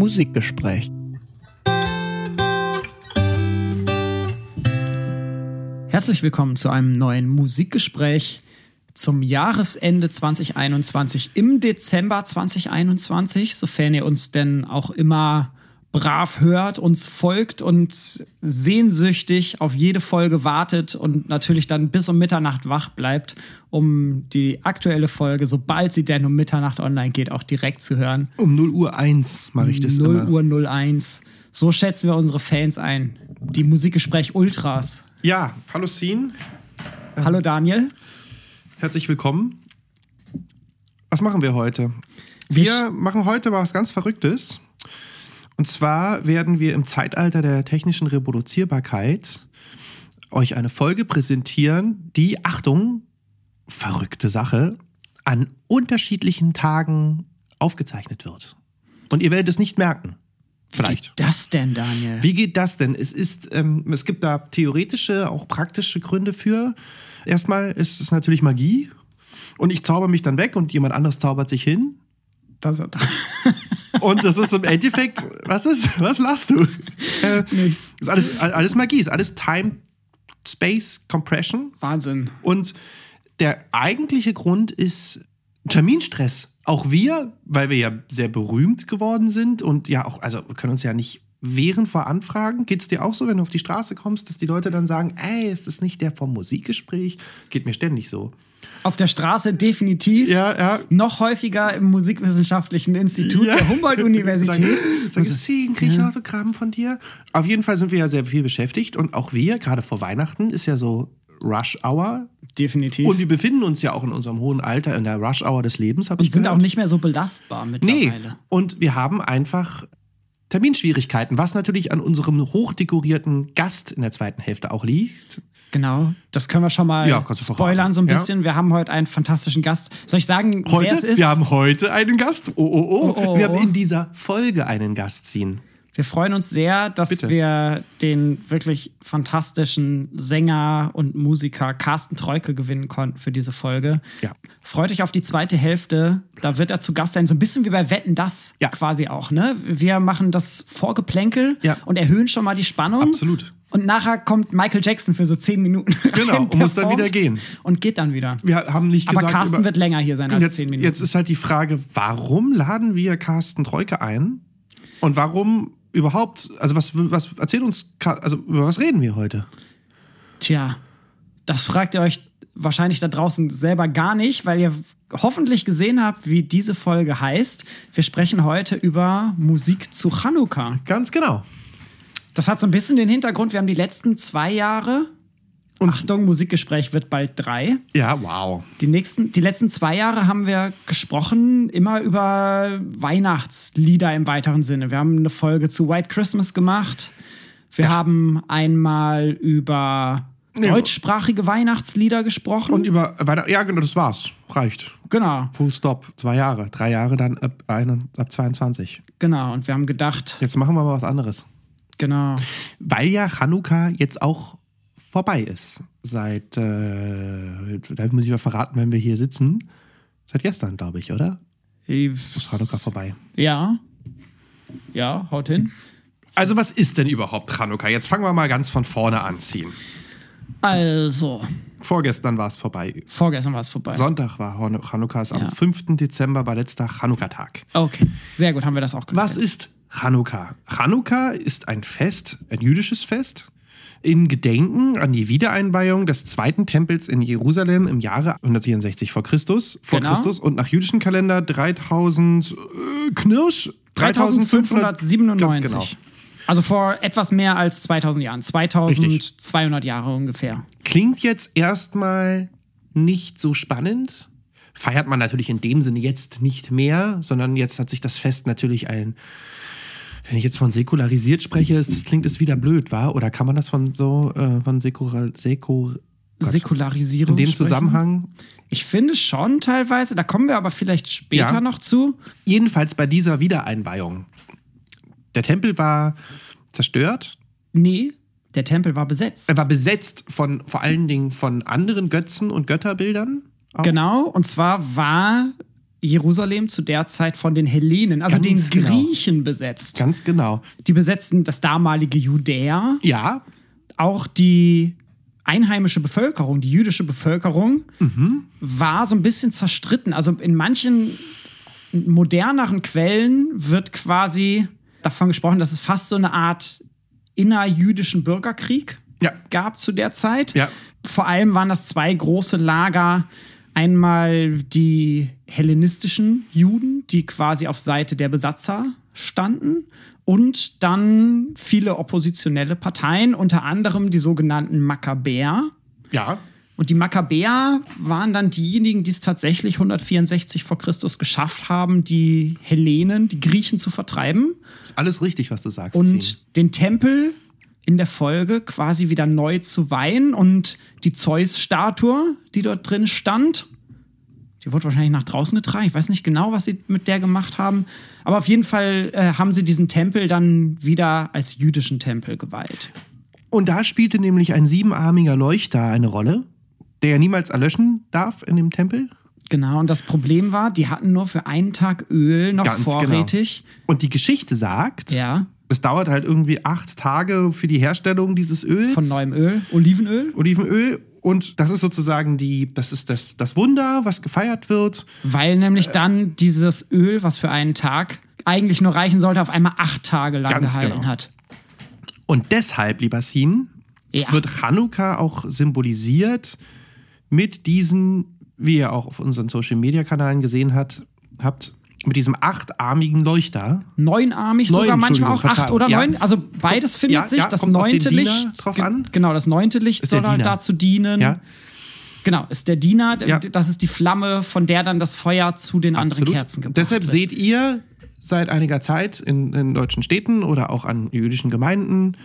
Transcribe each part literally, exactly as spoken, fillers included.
Musikgespräch. Herzlich willkommen zu einem neuen Musikgespräch zum Jahresende zwanzig einundzwanzig im Dezember zwanzig einundzwanzig, sofern ihr uns denn auch immer brav hört, uns folgt und sehnsüchtig auf jede Folge wartet und natürlich dann bis um Mitternacht wach bleibt, um die aktuelle Folge, sobald sie denn um Mitternacht online geht, auch direkt zu hören. Um null Uhr eins mache ich das null immer. Uhr null eins. So schätzen wir unsere Fans ein. Die Musikgespräch Ultras. Ja, hallo Scene. Ähm, hallo Daniel. Herzlich willkommen. Was machen wir heute? Wir machen heute was ganz Verrücktes. Und zwar werden wir im Zeitalter der technischen Reproduzierbarkeit euch eine Folge präsentieren, die, Achtung, verrückte Sache, an unterschiedlichen Tagen aufgezeichnet wird. Und ihr werdet es nicht merken. Vielleicht. Wie geht das denn, Daniel? Wie geht das denn? Es ist, ähm, es gibt da theoretische, auch praktische Gründe für. Erstmal ist es natürlich Magie. Und ich zauber mich dann weg und jemand anderes zaubert sich hin. Das Und das ist im Endeffekt, was ist? Was lachst du? Äh, Nichts. Ist alles, alles Magie, ist alles Time, Space, Compression. Wahnsinn. Und der eigentliche Grund ist Terminstress. Auch wir, weil wir ja sehr berühmt geworden sind und ja auch, also wir können uns ja nicht wehren vor Anfragen. Geht es dir auch so, wenn du auf die Straße kommst, dass die Leute dann sagen, ey, ist das nicht der vom Musikgespräch? Geht mir ständig so. Auf der Straße definitiv. Ja, ja. Noch häufiger im Musikwissenschaftlichen Institut ja. der Humboldt-Universität. Sag, sag ich, kriege ich ein Autogramm von dir? Auf jeden Fall sind wir ja sehr viel beschäftigt und auch wir, gerade vor Weihnachten, ist ja so Rush Hour. Definitiv. Und wir befinden uns ja auch in unserem hohen Alter in der Rush Hour des Lebens, habe ich gehört. Und sind gehört. auch nicht mehr so belastbar mittlerweile. Nee, und wir haben einfach Terminschwierigkeiten, was natürlich an unserem hochdekorierten Gast in der zweiten Hälfte auch liegt. Genau, das können wir schon mal ja, spoilern so ein bisschen. Ja. Wir haben heute einen fantastischen Gast. Soll ich sagen, heute? wer es ist? Wir haben heute einen Gast. Oh, oh, oh. oh, oh wir haben oh. in dieser Folge einen Gast ziehen. Wir freuen uns sehr, dass Bitte. wir den wirklich fantastischen Sänger und Musiker Carsten Troike gewinnen konnten für diese Folge. Ja. Freut euch auf die zweite Hälfte. Da wird er zu Gast sein. So ein bisschen wie bei Wetten, das ja. quasi auch. Ne? Wir machen das Vorgeplänkel ja. und erhöhen schon mal die Spannung. Absolut. Und nachher kommt Michael Jackson für so zehn Minuten. Genau, und muss dann wieder gehen. Und geht dann wieder. Wir haben nicht Aber gesagt, Carsten über, wird länger hier sein als jetzt, zehn Minuten. Jetzt ist halt die Frage, warum laden wir Carsten Troike ein? Und warum überhaupt, also was, was erzählt uns, also über was reden wir heute? Tja, das fragt ihr euch wahrscheinlich da draußen selber gar nicht, weil ihr hoffentlich gesehen habt, wie diese Folge heißt. Wir sprechen heute über Musik zu Chanukka. Ganz genau. Das hat so ein bisschen den Hintergrund, wir haben die letzten zwei Jahre, und Achtung, Musikgespräch wird bald drei. Ja, wow. Die, nächsten, die letzten zwei Jahre haben wir gesprochen immer über Weihnachtslieder im weiteren Sinne. Wir haben eine Folge zu White Christmas gemacht. Wir ja. haben einmal über nee. deutschsprachige Weihnachtslieder gesprochen. Und über Weihnachten, ja genau, das war's. Reicht. Genau. Full stop. Zwei Jahre. Drei Jahre dann ab, ein, ab zweiundzwanzig. Genau, und wir haben gedacht... Jetzt machen wir mal was anderes. Genau. Weil ja Chanukka jetzt auch vorbei ist. Seit, äh, da muss ich mal verraten, wenn wir hier sitzen. Seit gestern, glaube ich, oder? Ich, ist Chanukka vorbei. Ja. Ja, haut hin. Also was ist denn überhaupt Chanukka? Jetzt fangen wir mal ganz von vorne an ziehen. Also. Vorgestern war es vorbei. Vorgestern war es vorbei. Sonntag war Chanukka, am ja. fünften Dezember war letzter Chanukka-Tag. Okay, sehr gut, haben wir das auch gehört. Was ist Chanukka? Chanukka ist ein Fest, ein jüdisches Fest, in Gedenken an die Wiedereinweihung des zweiten Tempels in Jerusalem im Jahre hundertvierundsechzig vor Christus, vor genau. Christus und nach jüdischen Kalender dreitausend äh, Knirsch dreitausendfünfhundertsiebenundneunzig. Genau. Also vor etwas mehr als zweitausend Jahren, zweitausendzweihundert Jahre ungefähr. Klingt jetzt erstmal nicht so spannend. Feiert man natürlich in dem Sinne jetzt nicht mehr, sondern jetzt hat sich das Fest natürlich ein, wenn ich jetzt von säkularisiert spreche, das klingt es wieder blöd, war? Oder kann man das von so, äh, von säkular, säkur, Säkularisierung in dem sprechen? Zusammenhang? Ich finde schon teilweise, da kommen wir aber vielleicht später ja. noch zu. Jedenfalls bei dieser Wiedereinweihung. Der Tempel war zerstört. Nee, der Tempel war besetzt. Er war besetzt von, vor allen Dingen von anderen Götzen und Götterbildern. Auch. Genau, und zwar war Jerusalem zu der Zeit von den Hellenen, also Ganz den genau. Griechen besetzt. Ganz genau. Die besetzten das damalige Judäa. Ja. Auch die einheimische Bevölkerung, die jüdische Bevölkerung, mhm. war so ein bisschen zerstritten. Also in manchen moderneren Quellen wird quasi davon gesprochen, dass es fast so eine Art innerjüdischen Bürgerkrieg Ja. gab zu der Zeit. Ja. Vor allem waren das zwei große Lager. Einmal die hellenistischen Juden, die quasi auf Seite der Besatzer standen. Und dann viele oppositionelle Parteien, unter anderem die sogenannten Makkabäer. Ja. Und die Makkabäer waren dann diejenigen, die es tatsächlich hundertvierundsechzig vor Christus geschafft haben, die Hellenen, die Griechen zu vertreiben. Ist alles richtig, was du sagst. Und Zin. den Tempel in der Folge quasi wieder neu zu weihen. Und die Zeus-Statue, die dort drin stand, die wurde wahrscheinlich nach draußen getragen. Ich weiß nicht genau, was sie mit der gemacht haben. Aber auf jeden Fall äh, haben sie diesen Tempel dann wieder als jüdischen Tempel geweiht. Und da spielte nämlich ein siebenarmiger Leuchter eine Rolle, der ja niemals erlöschen darf in dem Tempel. Genau, und das Problem war, die hatten nur für einen Tag Öl noch Ganz vorrätig. Genau. Und die Geschichte sagt, Ja. es dauert halt irgendwie acht Tage für die Herstellung dieses Öls. Von neuem Öl, Olivenöl. Olivenöl. Und das ist sozusagen die, das ist das, das Wunder, was gefeiert wird. Weil nämlich dann dieses Öl, was für einen Tag eigentlich nur reichen sollte, auf einmal acht Tage lang Ganz gehalten genau. hat. Und deshalb, lieber Sin, Ja. wird Chanukka auch symbolisiert mit diesen, wie ihr auch auf unseren Social-Media-Kanalen gesehen hat, habt, mit diesem achtarmigen Leuchter. Neunarmig Neun, sogar, manchmal auch Entschuldigung, acht oder Verzeihung, neun. Also beides findet Ja, sich. ja, das kommt auf den neunte Diener Licht. drauf ge- an. Genau, das neunte Licht Ist der soll halt Diener. dazu dienen. Ja. Genau, ist der Diener. Ja. Das ist die Flamme, von der dann das Feuer zu den anderen Absolut. Kerzen gebracht Deshalb wird. seht ihr seit einiger Zeit in, in deutschen Städten oder auch an jüdischen Gemeinden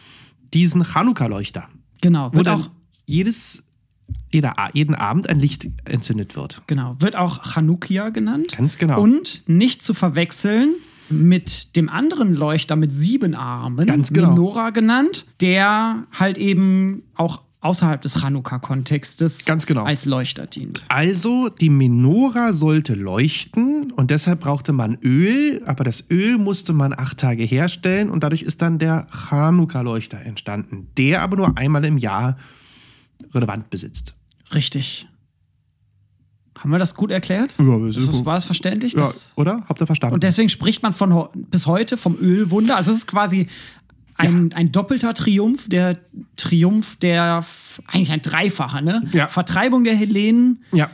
diesen Chanukka-Leuchter, Genau, wo wird dann auch, jedes, jeder, jeden Abend ein Licht entzündet wird. genau, wird auch Chanukia genannt. Ganz genau. Und nicht zu verwechseln mit dem anderen Leuchter mit sieben Armen, Ganz genau. Menorah genannt, der halt eben auch außerhalb des Chanukka-Kontextes Ganz genau. als Leuchter dient. Also die Menorah sollte leuchten und deshalb brauchte man Öl, aber das Öl musste man acht Tage herstellen und dadurch ist dann der Chanukka-Leuchter entstanden, der aber nur einmal im Jahr relevant besitzt. Richtig. Haben wir das gut erklärt? Ja, das Das ist, war das verständlich? Ja, Das, oder? Habt ihr verstanden? und deswegen spricht man von ho- bis heute vom Ölwunder. Also es ist quasi ein, ein doppelter Triumph, der Triumph der, f- eigentlich ein dreifacher, ne? Ja. Vertreibung der Hellenen, ja,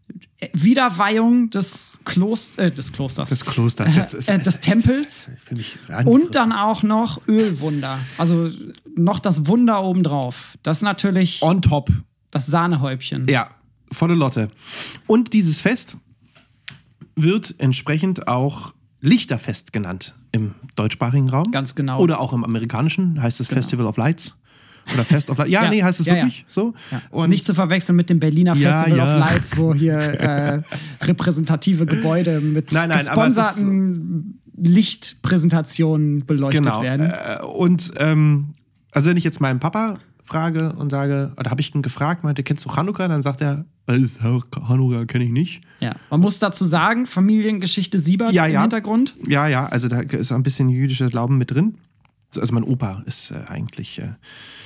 Wiederweihung des, Klost äh, des Klosters. das Klosters jetzt ist, Äh, des ist- Tempels. Für mich Und dann auch noch Ölwunder. Also noch das Wunder obendrauf. Das ist natürlich on top. das Sahnehäubchen. Ja, volle Lotte. Und dieses Fest wird entsprechend auch Lichterfest genannt im deutschsprachigen Raum. Ganz genau. Oder auch im amerikanischen heißt es Festival of Lights. Oder Fest of Lights. Ja, Ja. nee, heißt es Ja, wirklich ja. so. Ja. Und Nicht zu verwechseln mit dem Berliner Ja, Festival ja. of Lights, wo hier äh, repräsentative Gebäude mit Nein, nein, aber es ist- gesponserten Lichtpräsentationen beleuchtet genau. werden. Äh, und ähm, also wenn ich jetzt meinen Papa frage und sage, oder habe ich ihn gefragt, meinte, kennst du Chanukka? Dann sagt er, ist Chanukka kenne ich nicht. Ja. Man muss dazu sagen, Familiengeschichte Siebert Ja, im ja. Hintergrund. Ja, ja, also da ist auch ein bisschen jüdischer Glauben mit drin. Also mein Opa ist äh, eigentlich, äh,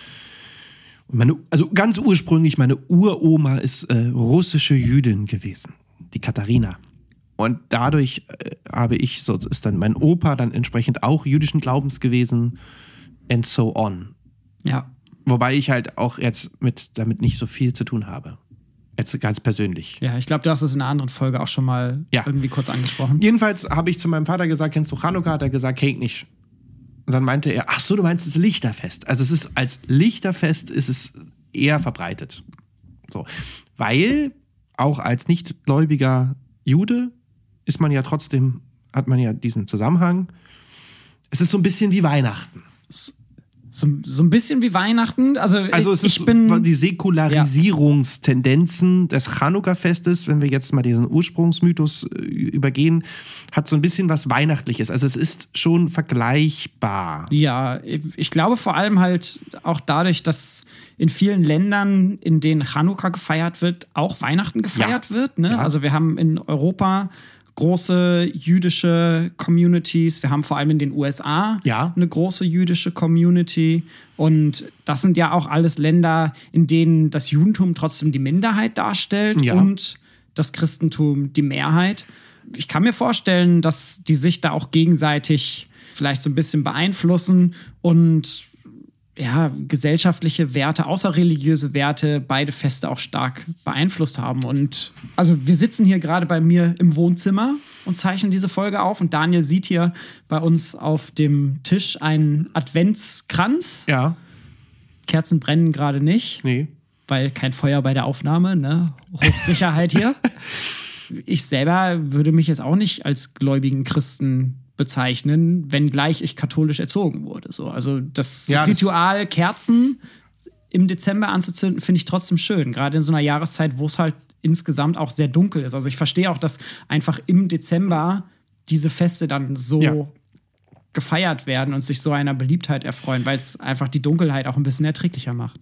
meine, also ganz ursprünglich, meine Uroma ist äh, russische Jüdin gewesen, die Katharina. Und dadurch äh, habe ich, so ist dann mein Opa dann entsprechend auch jüdischen Glaubens gewesen and so on. Ja. Wobei ich halt auch jetzt mit, damit nicht so viel zu tun habe. Jetzt ganz persönlich. Ja, ich glaube, du hast es in einer anderen Folge auch schon mal Ja. irgendwie kurz angesprochen. Jedenfalls habe ich zu meinem Vater gesagt, kennst du Chanukka? Hat er gesagt, kenn ich nicht. Und dann meinte er, ach so, du meinst das Lichterfest. Also es ist als Lichterfest ist es eher verbreitet. So. Weil auch als nichtgläubiger Jude ist man ja trotzdem, hat man ja diesen Zusammenhang. Es ist so ein bisschen wie Weihnachten. So, so ein bisschen wie Weihnachten. Also, Also es ich ist bin die Säkularisierungstendenzen des Chanukka-Festes, wenn wir jetzt mal diesen Ursprungsmythos äh, übergehen, hat so ein bisschen was Weihnachtliches. Also es ist schon vergleichbar. Ja, ich glaube vor allem halt auch dadurch, dass in vielen Ländern, in denen Chanukka gefeiert wird, auch Weihnachten gefeiert Ja. wird. Ne? Ja. Also wir haben in Europa große jüdische Communities. Wir haben vor allem in den U S A Ja. eine große jüdische Community. Und das sind ja auch alles Länder, in denen das Judentum trotzdem die Minderheit darstellt Ja. und das Christentum die Mehrheit. Ich kann mir vorstellen, dass die sich da auch gegenseitig vielleicht so ein bisschen beeinflussen und ja, gesellschaftliche Werte, außerreligiöse Werte, beide Feste auch stark beeinflusst haben. Und also wir sitzen hier gerade bei mir im Wohnzimmer und zeichnen diese Folge auf. Und Daniel sieht hier bei uns auf dem Tisch einen Adventskranz. Ja, Kerzen brennen gerade nicht, nee. weil kein Feuer bei der Aufnahme, ne? Hochsicherheit hier. Ich selber würde mich jetzt auch nicht als gläubigen Christen bezeichnen, wenngleich ich katholisch erzogen wurde. So, also das Ja, das- Ritual, Kerzen im Dezember anzuzünden, finde ich trotzdem schön. Gerade in so einer Jahreszeit, wo es halt insgesamt auch sehr dunkel ist. Also ich verstehe auch, dass einfach im Dezember diese Feste dann so Ja. gefeiert werden und sich so einer Beliebtheit erfreuen, weil es einfach die Dunkelheit auch ein bisschen erträglicher macht.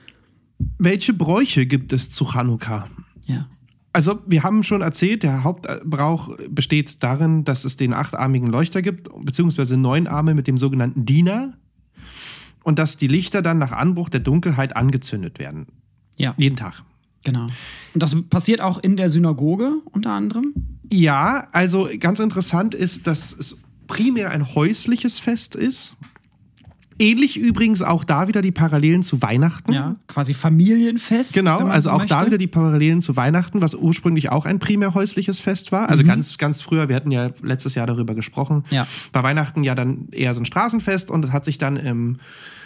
Welche Bräuche gibt es zu Chanukka? Ja. Also, wir haben schon erzählt, der Hauptbrauch besteht darin, dass es den achtarmigen Leuchter gibt, beziehungsweise neun Arme mit dem sogenannten Diener. Und dass die Lichter dann nach Anbruch der Dunkelheit angezündet werden. Ja, Jeden Tag. genau. Und das passiert auch in der Synagoge unter anderem? Ja, also ganz interessant ist, dass es primär ein häusliches Fest ist. Ähnlich übrigens auch da wieder die Parallelen zu Weihnachten. Ja, quasi Familienfest. Genau, wenn man also so auch möchte. da wieder die Parallelen zu Weihnachten, was ursprünglich auch ein primär häusliches Fest war. Also ganz, ganz früher, wir hatten ja letztes Jahr darüber gesprochen. Ja. Bei Weihnachten ja dann eher so ein Straßenfest und es hat sich dann im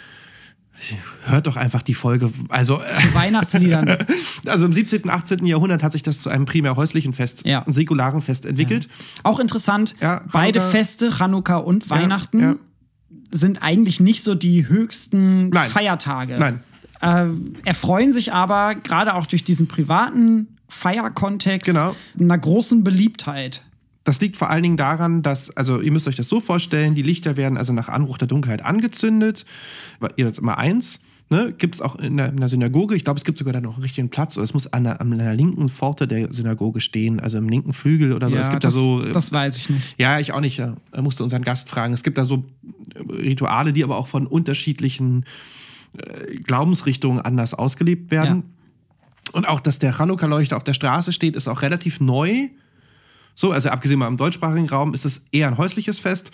Hört doch einfach die Folge. Also, Zu Weihnachtsliedern. also im siebzehnten, achtzehnten Jahrhundert hat sich das zu einem primär häuslichen Fest, Ja. einem säkularen Fest entwickelt. Auch interessant, Ja, beide Chanukka- Feste, Chanukka und Weihnachten, ja. sind eigentlich nicht so die höchsten Nein. Feiertage. Nein. Äh, erfreuen sich aber gerade auch durch diesen privaten Feierkontext Genau. einer großen Beliebtheit. Das liegt vor allen Dingen daran, dass, also ihr müsst euch das so vorstellen, die Lichter werden also nach Anbruch der Dunkelheit angezündet. Jetzt immer eins. Ne? Gibt es auch in der, in der Synagoge. Ich glaube, es gibt sogar da noch einen richtigen Platz. Oder es muss an der, an der linken Pforte der Synagoge stehen, also im linken Flügel oder so. Ja, es gibt das, da so. das weiß ich nicht. Ja, ich auch nicht. Da musste unseren Gast fragen. Es gibt da so Rituale, die aber auch von unterschiedlichen äh, Glaubensrichtungen anders ausgelebt werden. Ja. Und auch, dass der Chanukka-Leuchter auf der Straße steht, ist auch relativ neu. So, also abgesehen mal im deutschsprachigen Raum ist es eher ein häusliches Fest.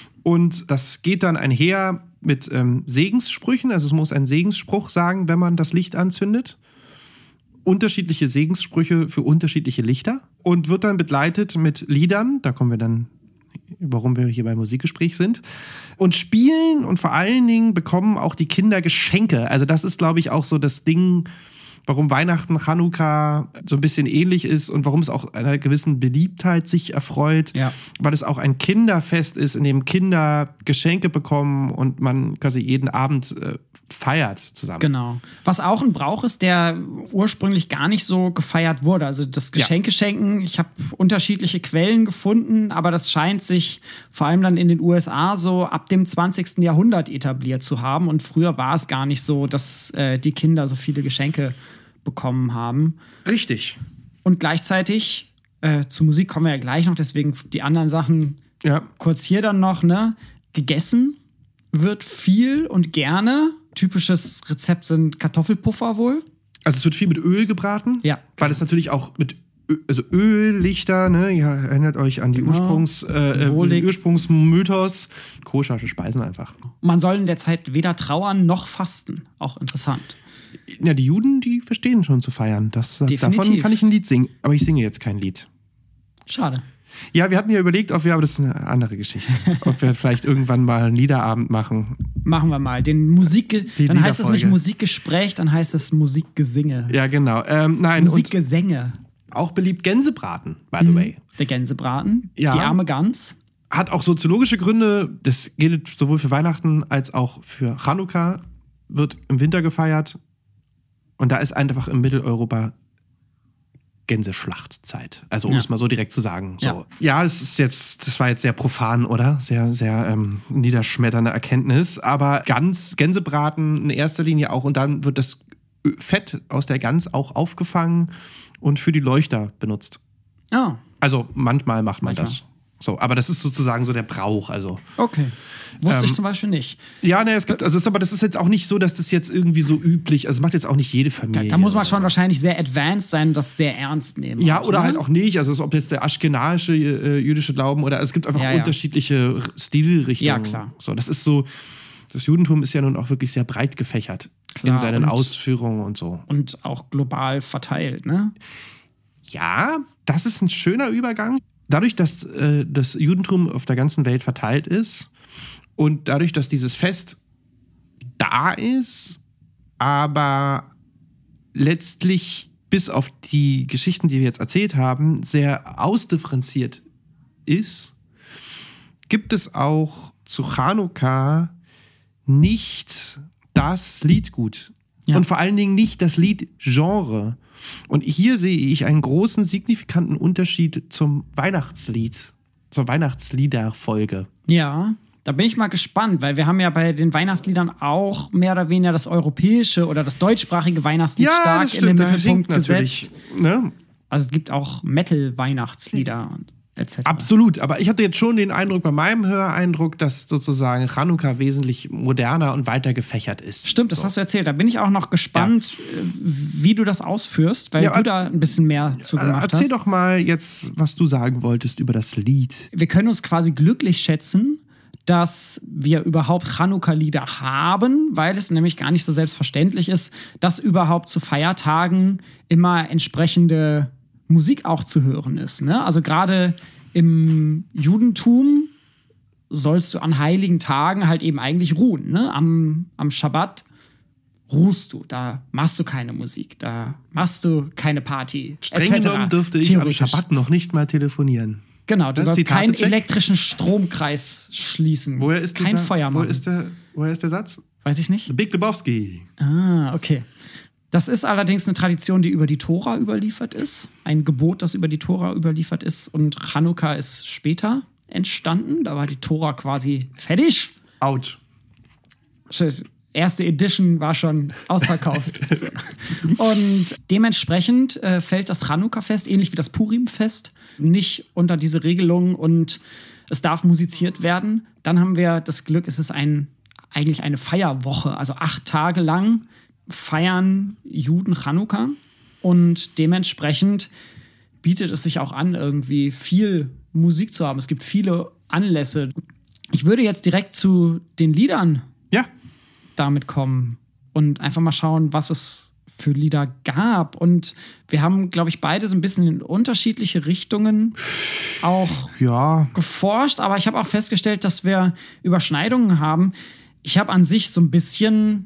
Und das geht dann einher mit ähm, Segenssprüchen. Also es muss einen Segensspruch sagen, wenn man das Licht anzündet. Unterschiedliche Segenssprüche für unterschiedliche Lichter. Und wird dann begleitet mit Liedern. Da kommen wir dann, warum wir hier beim Musikgespräch sind. Und spielen und vor allen Dingen bekommen auch die Kinder Geschenke. Also das ist, glaube ich, auch so das Ding, warum Weihnachten, Chanukka so ein bisschen ähnlich ist und warum es auch einer gewissen Beliebtheit sich erfreut, Ja. weil es auch ein Kinderfest ist, in dem Kinder Geschenke bekommen und man quasi jeden Abend äh, feiert zusammen. Genau. Was auch ein Brauch ist, der ursprünglich gar nicht so gefeiert wurde. Also das Geschenke schenken, ich habe unterschiedliche Quellen gefunden, aber das scheint sich vor allem dann in den U S A so ab dem zwanzigsten Jahrhundert etabliert zu haben. Und früher war es gar nicht so, dass äh, die Kinder so viele Geschenke bekommen haben. Richtig. Und gleichzeitig, äh, zu Musik kommen wir ja gleich noch, deswegen die anderen Sachen Ja. kurz hier dann noch, ne? Gegessen wird viel und gerne. Typisches Rezept sind Kartoffelpuffer wohl. Also es wird viel mit Öl gebraten, Ja. weil es natürlich auch mit Ö also Öllichter, ne? Ihr erinnert euch an die Genau. Ursprungs, äh, Symbolik. äh, Ursprungsmythos. Koscher Speisen einfach. Man soll in der Zeit weder trauern noch fasten. Auch interessant. Ja, die Juden, die verstehen schon zu feiern. Das, Definitiv. davon kann ich ein Lied singen, aber ich singe jetzt kein Lied. Schade. Ja, wir hatten ja überlegt, ob wir, aber das ist eine andere Geschichte, ob wir vielleicht irgendwann mal einen Liederabend machen. Machen wir mal. Den Musik dann heißt es nicht Liederfolge. Musikgespräch, dann heißt es Musikgesinge. Ja, genau. Ähm, nein, Musikgesänge. und auch beliebt Gänsebraten, by the way. Der Gänsebraten. Ja. Die arme Gans. hat auch soziologische Gründe. Das gilt sowohl für Weihnachten als auch für Chanukka. Wird im Winter gefeiert. Und da ist einfach in Mitteleuropa Gänseschlachtzeit. Also um Ja. es mal so direkt zu sagen. So. Ja. Ja, es ist jetzt, das war jetzt sehr profan, oder? Sehr, sehr ähm, niederschmetternde Erkenntnis. Aber Gans, Gänsebraten in erster Linie auch. Und dann wird das Fett aus der Gans auch aufgefangen und für die Leuchter benutzt. Oh, Also manchmal macht man Manchmal. das. So, aber das ist sozusagen so der Brauch. Also okay. Wusste Ähm, ich zum Beispiel nicht. ja, ne, es gibt, also es ist, aber das ist jetzt auch nicht so, dass das jetzt irgendwie so üblich. Also es macht jetzt auch nicht jede Da, Familie. da muss man schon wahrscheinlich sehr advanced sein und das sehr ernst nehmen. Ja, auch, oder ne? halt auch nicht. Also es ist, ob jetzt der aschkenasische äh, jüdische Glauben oder es gibt einfach Ja, ja. unterschiedliche Stilrichtungen. Ja, klar. So, das ist so. Das Judentum ist ja nun auch wirklich sehr breit gefächert Klar, in seinen und- Ausführungen und so. Und auch global verteilt, ne? Ja, das ist ein schöner Übergang. Dadurch, dass äh, das Judentum auf der ganzen Welt verteilt ist und dadurch, dass dieses Fest da ist, aber letztlich bis auf die Geschichten, die wir jetzt erzählt haben, sehr ausdifferenziert ist, gibt es auch zu Chanukka nicht das Liedgut. Ja. Und vor allen Dingen nicht das Liedgenre. Und hier sehe ich einen großen, signifikanten Unterschied zum Weihnachtslied, zur Weihnachtsliederfolge. Ja, da bin ich mal gespannt, weil wir haben ja bei den Weihnachtsliedern auch mehr oder weniger das europäische oder das deutschsprachige Weihnachtslied stark in den da Mittelpunkt hinkt gesetzt. Ne? Also es gibt auch Metal-Weihnachtslieder und et cetera. Absolut, aber ich hatte jetzt schon den Eindruck, bei meinem Höreindruck, dass sozusagen Chanukka wesentlich moderner und weiter gefächert ist. Stimmt, das So. hast du erzählt. Da bin ich auch noch gespannt, äh, wie du das ausführst, weil Ja, du erz- da ein bisschen mehr zu Also gemacht erzähl hast. doch mal jetzt, was du sagen wolltest über das Lied. Wir können uns quasi glücklich schätzen, dass wir überhaupt Chanukka-Lieder haben, weil es nämlich gar nicht so selbstverständlich ist, dass überhaupt zu Feiertagen immer entsprechende Musik auch zu hören ist. Ne? Also gerade im Judentum sollst du an heiligen Tagen halt eben eigentlich ruhen. Ne? Am, am Schabbat ruhst du, da machst du keine Musik, da machst du keine Party. Streng et cetera. genommen dürfte ich am Theoretisch. Schabbat noch nicht mal telefonieren. Genau, du Ja, sollst Zitate keinen check. elektrischen Stromkreis schließen. Woher ist Kein dieser, Feuer wo machen. ist der, woher ist der Satz? Weiß ich nicht. Big Lebowski. Ah, okay. Das ist allerdings eine Tradition, die über die Tora überliefert ist. Ein Gebot, das über die Tora überliefert ist. Und Chanukka ist später entstanden. Da war die Tora quasi fertig. Out. Erste Edition war schon ausverkauft. So. Und dementsprechend äh, fällt das Chanukka-Fest, ähnlich wie das Purim-Fest, nicht unter diese Regelung und es darf musiziert werden. Dann haben wir das Glück, es ist ein, eigentlich eine Feierwoche. Also acht Tage lang feiern Juden Chanukka und dementsprechend bietet es sich auch an, irgendwie viel Musik zu haben. Es gibt viele Anlässe. Ich würde jetzt direkt zu den Liedern Ja. damit kommen und einfach mal schauen, was es für Lieder gab. Und wir haben, glaube ich, beide so ein bisschen in unterschiedliche Richtungen auch Ja. geforscht, aber ich habe auch festgestellt, dass wir Überschneidungen haben. Ich habe an sich so ein bisschen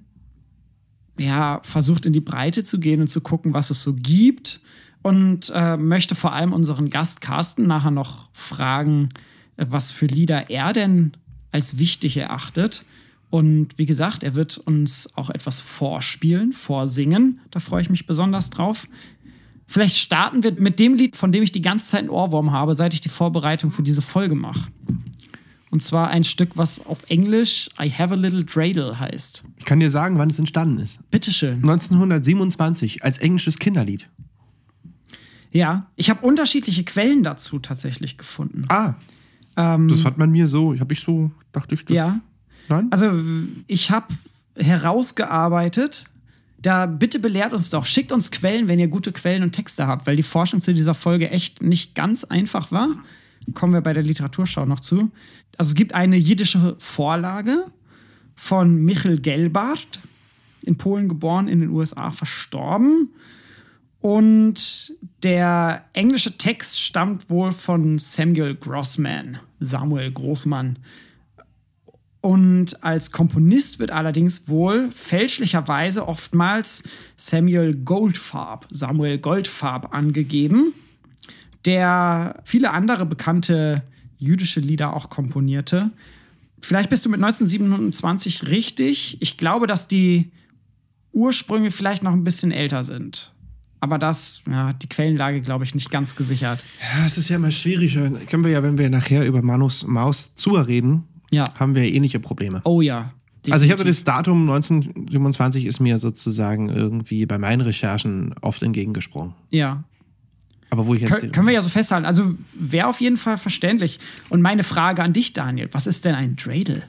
ja, versucht, in die Breite zu gehen und zu gucken, was es so gibt. Und äh, möchte vor allem unseren Gast Carsten nachher noch fragen, äh, was für Lieder er denn als wichtig erachtet. Und wie gesagt, er wird uns auch etwas vorspielen, vorsingen. Da freue ich mich besonders drauf. Vielleicht starten wir mit dem Lied, von dem ich die ganze Zeit einen Ohrwurm habe, seit ich die Vorbereitung für diese Folge mache. Und zwar ein Stück, was auf Englisch I Have a Little Dreidel heißt. Ich kann dir sagen, wann es entstanden ist. Bitteschön. neunzehnhundertsiebenundzwanzig als englisches Kinderlied. Ja, ich habe unterschiedliche Quellen dazu tatsächlich gefunden. Ah, Ähm, das hat man mir so, ich habe ich so, dachte ich das. ja. Nein? Also, ich habe herausgearbeitet, da bitte belehrt uns doch, schickt uns Quellen, wenn ihr gute Quellen und Texte habt, weil die Forschung zu dieser Folge echt nicht ganz einfach war. Kommen wir bei der Literaturschau noch zu. Also, es gibt eine jiddische Vorlage von Michel Gelbart, in Polen geboren, in den U S A verstorben. Und der englische Text stammt wohl von Samuel Grossman, Samuel Grossmann. Und als Komponist wird allerdings wohl fälschlicherweise oftmals Samuel Goldfarb, Samuel Goldfarb angegeben, der viele andere bekannte jüdische Lieder auch komponierte. Vielleicht bist du mit neunzehnhundertsiebenundzwanzig richtig. Ich glaube, dass die Ursprünge vielleicht noch ein bisschen älter sind. Aber das, ja, die Quellenlage, glaube ich, nicht ganz gesichert. Ja, es ist ja immer schwierig. Können wir ja, wenn wir nachher über Manus Maus Zur reden, ja. haben wir ähnliche Probleme. Oh ja. Definitiv. Also ich habe das Datum neunzehnhundertsiebenundzwanzig ist mir sozusagen irgendwie bei meinen Recherchen oft entgegengesprungen. Ja. Aber wo ich jetzt Kön- können wir ja so festhalten. Also wäre auf jeden Fall verständlich. Und meine Frage an dich, Daniel, was ist denn ein Dreidel?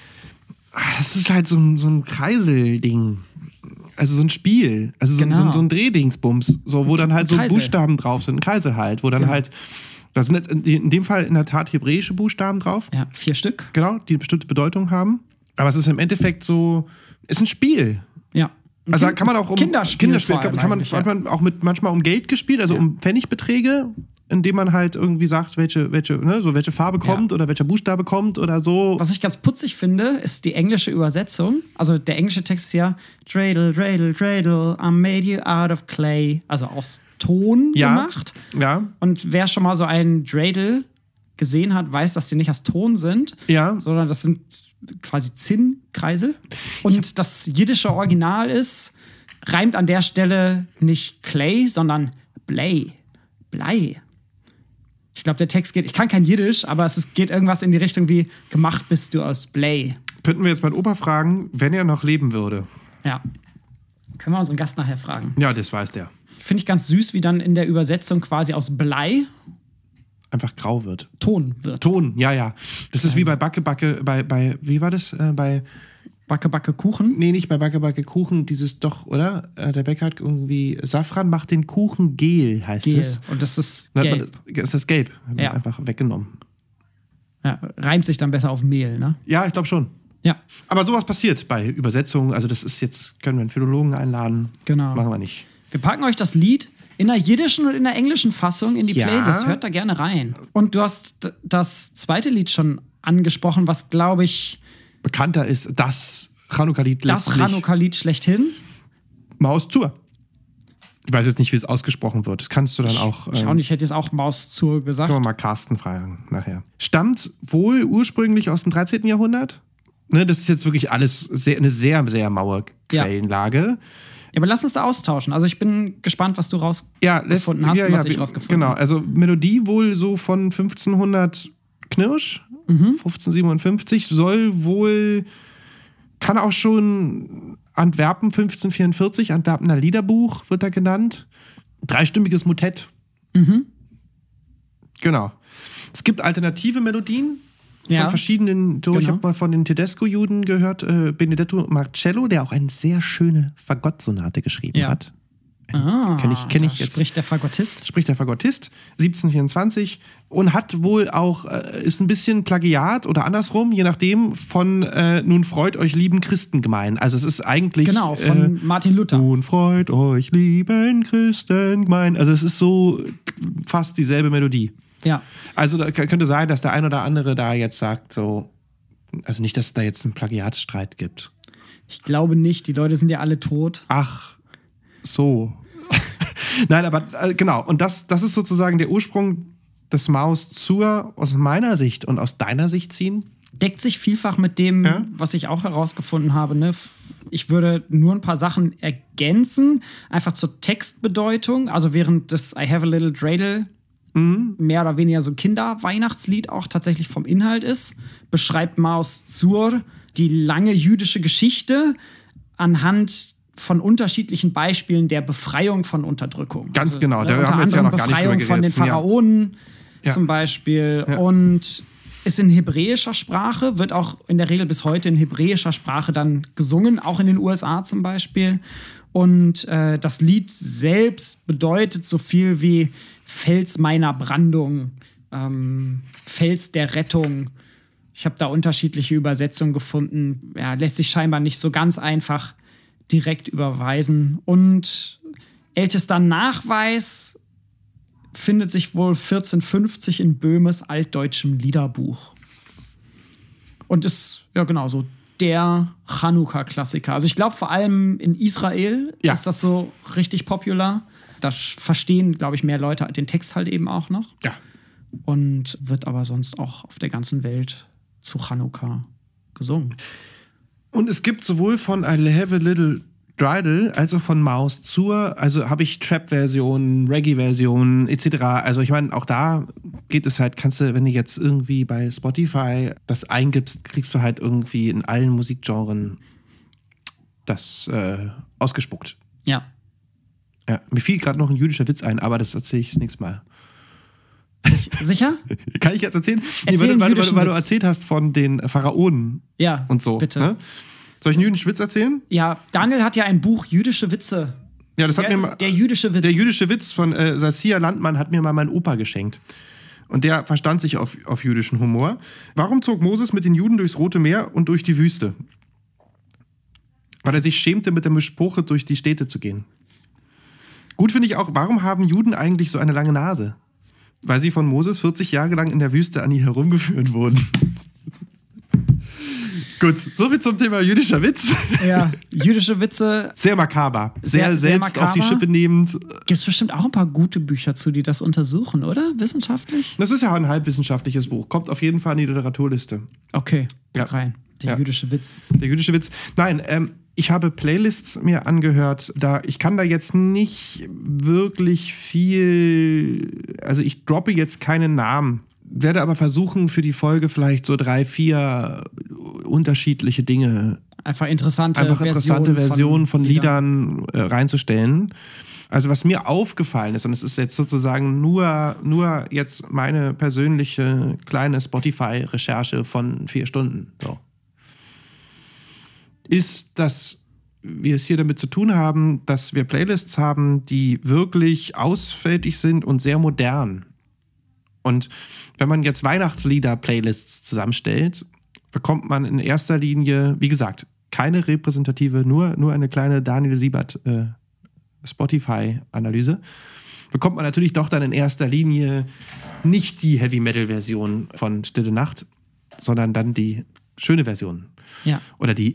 Das ist halt so ein, so ein Kreiselding. Also so ein Spiel. Also so, Genau. so, so ein Drehdingsbums. So, wo dann halt so Kreisel. Buchstaben drauf sind. Ein Kreisel halt. Wo dann Genau. halt, da sind jetzt in dem Fall in der Tat hebräische Buchstaben drauf. Ja, vier Stück. Genau, die eine bestimmte Bedeutung haben. Aber es ist im Endeffekt so, ist ein Spiel. Ja. Ein Also Kind- kann man auch um Kinderspiel, Kinderspiel vor kann, allem kann man, eigentlich, hat man auch mit manchmal um Geld gespielt, also Ja. um Pfennigbeträge, indem man halt irgendwie sagt, welche, welche, ne, so welche Farbe kommt Ja. oder welcher Buchstabe kommt oder so. Was ich ganz putzig finde, ist die englische Übersetzung. Also der englische Text ist ja Dreidel, Dreidel, Dreidel, I made you out of clay. Also aus Ton Ja. gemacht. Ja, Und wer schon mal so einen Dreidel gesehen hat, weiß, dass die nicht aus Ton sind, ja. sondern das sind quasi Zinnkreisel. Und das jiddische Original ist, reimt an der Stelle nicht Clay, sondern Blei. Blei. Ich glaube, der Text geht, ich kann kein Jiddisch, aber es ist, geht irgendwas in die Richtung wie, gemacht bist du aus Blei. Könnten wir jetzt meinen Opa fragen, wenn er noch leben würde. Ja. Können wir unseren Gast nachher fragen. Ja, das weiß der. Finde ich ganz süß, wie dann in der Übersetzung quasi aus Blei Einfach grau wird. Ton wird. Ton, ja, ja. Das ist wie bei Backe, Backe, bei, bei, wie war das? Äh, bei, Backe, Backe, Kuchen. nee, nicht bei Backe, Backe, Kuchen, dieses doch, oder? Äh, der Bäcker hat irgendwie, Safran macht den Kuchen gel, heißt Gel. es. Und das ist Dann hat gelb. man- Ist das gelb? Hat man Ja. Einfach weggenommen. Ja, reimt sich dann besser auf Mehl, ne? Ja, ich glaube schon. Ja, Aber sowas passiert bei Übersetzungen. Also das ist jetzt, können wir einen Philologen einladen. genau. Machen wir nicht. Wir packen euch das Lied in der jiddischen und in der englischen Fassung in die Ja. Playlist. Hört da gerne rein. Und du hast d- das zweite Lied schon angesprochen, was, glaube ich, Bekannter ist das Chanukka-Lied das letztlich. Chanukka-Lied schlechthin. Maus zur. Ich weiß jetzt nicht, wie es ausgesprochen wird. Das kannst du dann auch. Ich auch nicht, ich hätte jetzt auch Maus zur gesagt. Können wir mal Carsten fragen nachher. Stammt wohl ursprünglich aus dem dreizehnten Jahrhundert. Ne, das ist jetzt wirklich alles sehr, eine sehr, sehr maue Ja. Quellenlage. Ja, aber lass uns da austauschen. Also ich bin gespannt, was du Ja, rausgefunden lässt- hast ja, und was ja, ich wie- rausgefunden Genau, habe. also Melodie wohl so von fünfzehnhundert Knirsch, Mhm. fünfzehnhundertsiebenundfünfzig, soll wohl, kann auch schon Antwerpen fünfzehnhundertvierundvierzig, Antwerpener Liederbuch wird da genannt. Dreistimmiges Motett. Mhm. Genau. Es gibt alternative Melodien von Ja, verschiedenen. So, Ich genau. habe mal von den Tedesco-Juden gehört, äh, Benedetto Marcello, der auch eine sehr schöne Fagottsonate geschrieben Ja. hat. Ah, Kenn ich- kenn da ich jetzt. spricht der Fagottist. Spricht der Fagottist, siebzehnhundertvierundzwanzig, und hat wohl auch, äh, ist ein bisschen Plagiat oder andersrum, je nachdem, von äh, Nun freut euch lieben Christen gemein. Also es ist eigentlich. Genau, von äh, Martin Luther. Nun freut euch lieben Christen gemein. Also es ist so fast dieselbe Melodie. Ja. Also da k- könnte sein, dass der ein oder andere da jetzt sagt, so, also nicht, dass es da jetzt einen Plagiatsstreit gibt. Ich glaube nicht, die Leute sind ja alle tot. Ach, so. Nein, aber äh, genau. Und das, das ist sozusagen der Ursprung des Maus zur, aus meiner Sicht und aus deiner Sicht ziehen. Deckt sich vielfach mit dem, Ja. was ich auch herausgefunden habe. Ne? Ich würde nur ein paar Sachen ergänzen, einfach zur Textbedeutung. Also während das I Have a Little Dreidel mehr oder weniger so ein Kinderweihnachtslied auch tatsächlich vom Inhalt ist, beschreibt Maus zur die lange jüdische Geschichte anhand von unterschiedlichen Beispielen der Befreiung von Unterdrückung. Ganz genau, da ne, unter haben wir jetzt ja anderem noch gar nicht Befreiung drüber von den geredet. Ja. Pharaonen Ja. zum Beispiel. Ja. Und ist in hebräischer Sprache, wird auch in der Regel bis heute in hebräischer Sprache dann gesungen, auch in den U S A zum Beispiel. Und äh, das Lied selbst bedeutet so viel wie Fels meiner Brandung, ähm, Fels der Rettung. Ich habe da unterschiedliche Übersetzungen gefunden. Ja, lässt sich scheinbar nicht so ganz einfach direkt überweisen. Und ältester Nachweis findet sich wohl vierzehnhundertfünfzig in Böhmes altdeutschem Liederbuch. Und ist, ja genau, so der Chanukka-Klassiker. Also ich glaube vor allem in Israel Ja. ist das so richtig popular. Da sch- verstehen, glaube ich, mehr Leute den Text halt eben auch noch. Ja. und wird aber sonst auch auf der ganzen Welt zu Chanukka gesungen. Und es gibt sowohl von I Have a Little Dreidel als auch von Maus zur, also habe ich Trap-Versionen, Reggae-Versionen et cetera. Also ich meine, auch da geht es halt, kannst du, wenn du jetzt irgendwie bei Spotify das eingibst, kriegst du halt irgendwie in allen Musikgenren das äh, ausgespuckt. Ja. Ja. Mir fiel gerade noch ein jüdischer Witz ein, aber das erzähle ich das nächste Mal. Sicher? Kann ich jetzt erzählen? Erzähl Nee, weil, du, weil, jüdischen du, weil du Witz. erzählt hast von den Pharaonen Ja, und so. bitte. Ne? Soll ich einen jüdischen Witz erzählen? Ja, Daniel hat ja ein Buch Jüdische Witze. Ja, das hat Wie mir heißt mal, es? Der jüdische Witz. Der jüdische Witz von äh, Sassia Landmann hat mir mal mein Opa geschenkt. Und der verstand sich auf, auf jüdischen Humor. Warum zog Moses mit den Juden durchs Rote Meer und durch die Wüste? Weil er sich schämte, mit der Mischpoche durch die Städte zu gehen. Gut finde ich auch, warum haben Juden eigentlich so eine lange Nase? Weil sie von Moses vierzig Jahre lang in der Wüste an ihr herumgeführt wurden. Gut, soviel zum Thema jüdischer Witz. Ja, jüdische Witze. Sehr makaber. Sehr, Sehr- sehr selbst auf die makaber. Schippe nehmend. Gibt es bestimmt auch ein paar gute Bücher zu, die das untersuchen, oder? Wissenschaftlich? Das ist ja ein halbwissenschaftliches Buch. Kommt auf jeden Fall in die Literaturliste. Okay, Ja. rein. Der Ja. jüdische Witz. Der jüdische Witz. Nein, ähm, ich habe Playlists mir angehört. Da, ich kann da jetzt nicht wirklich viel. Also, ich droppe jetzt keinen Namen. Werde aber versuchen, für die Folge vielleicht so drei, vier unterschiedliche Dinge, Einfach interessante einfach interessante Versionen von, Liedern. Liedern äh, reinzustellen. Also was mir aufgefallen ist, und es ist jetzt sozusagen nur, nur jetzt meine persönliche kleine Spotify-Recherche von vier Stunden, so, ist, dass wir es hier damit zu tun haben, dass wir Playlists haben, die wirklich ausfältig sind und sehr modern. Und wenn man jetzt Weihnachtslieder-Playlists zusammenstellt, bekommt man in erster Linie, wie gesagt, keine repräsentative, nur, nur eine kleine Daniel Siebert äh, Spotify-Analyse, bekommt man natürlich doch dann in erster Linie nicht die Heavy-Metal-Version von Stille Nacht, sondern dann die schöne Version. Ja. Oder die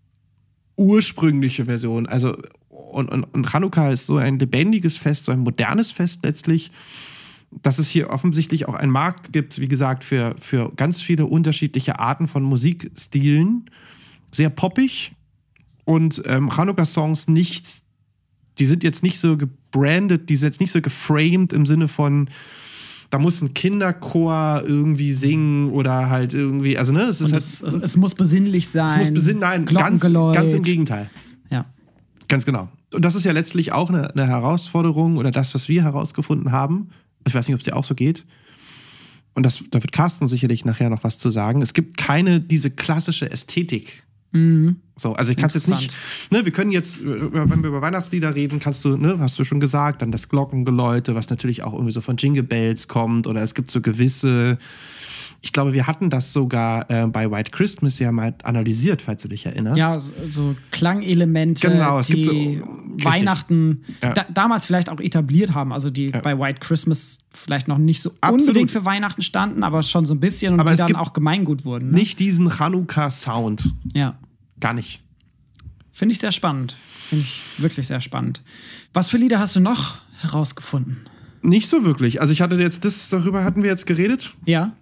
ursprüngliche Version. Also, und, und, und Chanukka ist so ein lebendiges Fest, so ein modernes Fest letztlich, dass es hier offensichtlich auch einen Markt gibt, wie gesagt, für, für ganz viele unterschiedliche Arten von Musikstilen. Sehr poppig und ähm, Chanukka-Songs nicht, die sind jetzt nicht so gebrandet, die sind jetzt nicht so geframed im Sinne von, da muss ein Kinderchor irgendwie singen oder halt irgendwie, also ne, es ist Und halt, es, es muss besinnlich sein. es muss besinnen, nein, ganz, Glockengeläut. ganz im Gegenteil. Ja. Ganz genau. Und das ist ja letztlich auch eine, eine Herausforderung oder das, was wir herausgefunden haben. Ich weiß nicht, ob es dir auch so geht. Und das, da wird Carsten sicherlich nachher noch was zu sagen. Es gibt keine, diese klassische Ästhetik. Mhm. So, also ich kann es jetzt nicht, ne, wir können jetzt, wenn wir über Weihnachtslieder reden, kannst du, ne, hast du schon gesagt, dann das Glockengeläute, was natürlich auch irgendwie so von Jingle Bells kommt, oder es gibt so gewisse, ich glaube, wir hatten das sogar äh, bei White Christmas ja mal analysiert, falls du dich erinnerst. Ja, so, so Klangelemente, Genau, es die gibt so- richtig. Weihnachten Ja. da, damals vielleicht auch etabliert haben, also die Ja. bei White Christmas vielleicht noch nicht so Absolut. unbedingt für Weihnachten standen, aber schon so ein bisschen und Aber die es dann gibt auch Gemeingut wurden. Ne? Nicht diesen Chanukka-Sound. Ja. Gar nicht. Finde ich sehr spannend. Finde ich wirklich sehr spannend. Was für Lieder hast du noch herausgefunden? Nicht so wirklich. Also ich hatte jetzt das, darüber hatten wir jetzt geredet. Ja.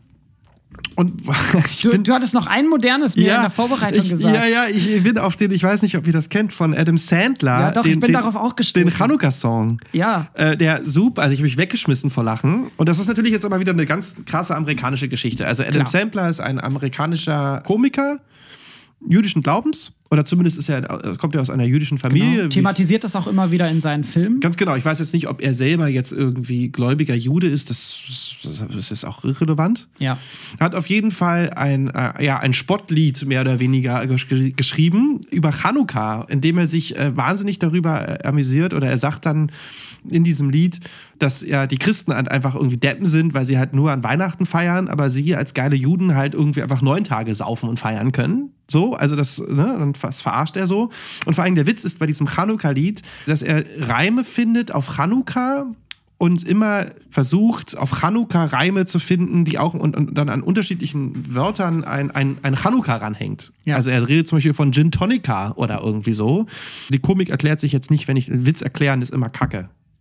Und ich Du, bin, du hattest noch ein modernes mir in der Vorbereitung ich, gesagt. Ja, ja, ich bin auf den, ich weiß nicht, ob ihr das kennt, von Adam Sandler. Ja, doch, den, ich bin den, darauf auch gestoßen. Den Chanukka-Song. Ja. Äh, der super, also ich habe mich weggeschmissen vor Lachen. Und das ist natürlich jetzt aber wieder eine ganz krasse amerikanische Geschichte. Also Adam Klar. Sandler ist ein amerikanischer Komiker jüdischen Glaubens. Oder zumindest ist er, kommt er aus einer jüdischen Familie. Genau. Wie- Thematisiert das auch immer wieder in seinen Filmen. Ganz genau. Ich weiß jetzt nicht, ob er selber jetzt irgendwie gläubiger Jude ist. Das, das ist auch irrelevant. Ja. Er hat auf jeden Fall ein, äh, ja, ein Spottlied mehr oder weniger gesch- geschrieben über Chanukka, in dem er sich äh, wahnsinnig darüber äh, amüsiert. Oder er sagt dann in diesem Lied, dass ja die Christen halt einfach irgendwie Deppen sind, weil sie halt nur an Weihnachten feiern, aber sie als geile Juden halt irgendwie einfach neun Tage saufen und feiern können. So, also das, ne, das verarscht er so. Und vor allem der Witz ist bei diesem Chanukka-Lied, dass er Reime findet auf Chanukka und immer versucht, auf Chanukka Reime zu finden, die auch und, und dann an unterschiedlichen Wörtern ein, ein, ein Chanukka ranhängt. Ja. Also er redet zum Beispiel von Gin Tonica oder irgendwie so. Die Komik erklärt sich jetzt nicht, wenn ich einen Witz erklären, ist immer Kacke. Ja.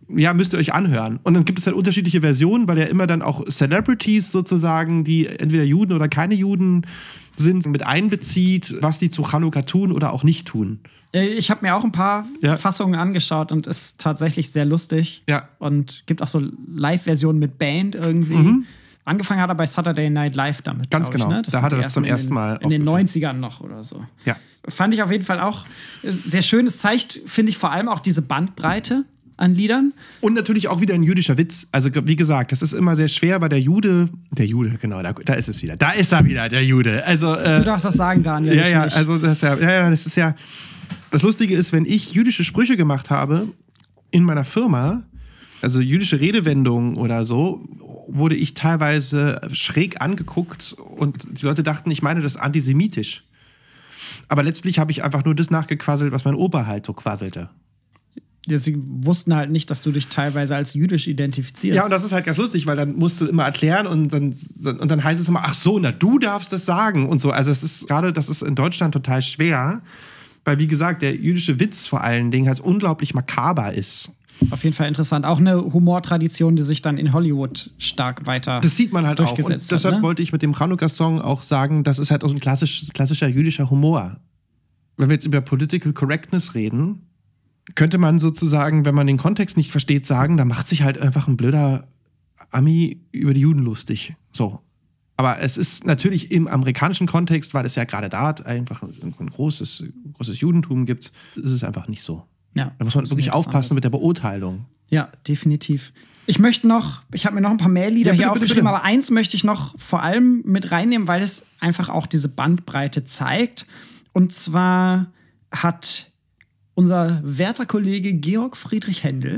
ja, müsst ihr euch anhören. Und dann gibt es halt unterschiedliche Versionen, weil ja immer dann auch Celebrities sozusagen, die entweder Juden oder keine Juden sind, mit einbezieht, was die zu Chanukka tun oder auch nicht tun. Ich habe mir auch ein paar ja. Fassungen angeschaut und ist tatsächlich sehr lustig. Ja. Und gibt auch so Live-Versionen mit Band irgendwie. Mhm. Angefangen hat er bei Saturday Night Live damit. Ganz genau. Ich, ne? Da hat er das zum ersten den, Mal in den neunzigern noch oder so. Ja. Fand ich auf jeden Fall auch sehr schön. Es zeigt, finde ich, vor allem auch diese Bandbreite an Liedern. Und natürlich auch wieder ein jüdischer Witz. Also wie gesagt, das ist immer sehr schwer, weil der Jude, der Jude, genau, da, da ist es wieder. Da ist er wieder, der Jude. Also, äh, du darfst das sagen, Daniel. Ja, ja, nicht. also das ist ja, ja, ja, das ist ja, das Lustige ist, wenn ich jüdische Sprüche gemacht habe in meiner Firma, also jüdische Redewendungen oder so, wurde ich teilweise schräg angeguckt und die Leute dachten, ich meine das antisemitisch. Aber letztlich habe ich einfach nur das nachgequasselt, was mein Opa halt so quasselte. Ja, sie wussten halt nicht, dass du dich teilweise als jüdisch identifizierst. Ja, und das ist halt ganz lustig, weil dann musst du immer erklären und dann, und dann heißt es immer, ach so, na, du darfst das sagen und so. Also es ist gerade, das ist in Deutschland total schwer, weil, wie gesagt, der jüdische Witz vor allen Dingen halt unglaublich makaber ist. Auf jeden Fall interessant. Auch eine Humortradition, die sich dann in Hollywood stark weiter Das sieht man halt auch. Und hat, deshalb ne? wollte ich mit dem Chanukka-Song auch sagen, das ist halt auch ein klassisch, klassischer jüdischer Humor. Wenn wir jetzt über Political Correctness reden, könnte man sozusagen, wenn man den Kontext nicht versteht, sagen, da macht sich halt einfach ein blöder Ami über die Juden lustig. So. Aber es ist natürlich im amerikanischen Kontext, weil es ja gerade da einfach ein großes, großes Judentum gibt, ist es einfach nicht so. Ja, da muss man wirklich aufpassen mit der Beurteilung. Ja, definitiv. Ich möchte noch, ich habe mir noch ein paar mehr Lieder ja, bitte, hier aufgeschrieben, bitte. aber eins möchte ich noch vor allem mit reinnehmen, weil es einfach auch diese Bandbreite zeigt. Und zwar hat unser werter Kollege Georg Friedrich Händel,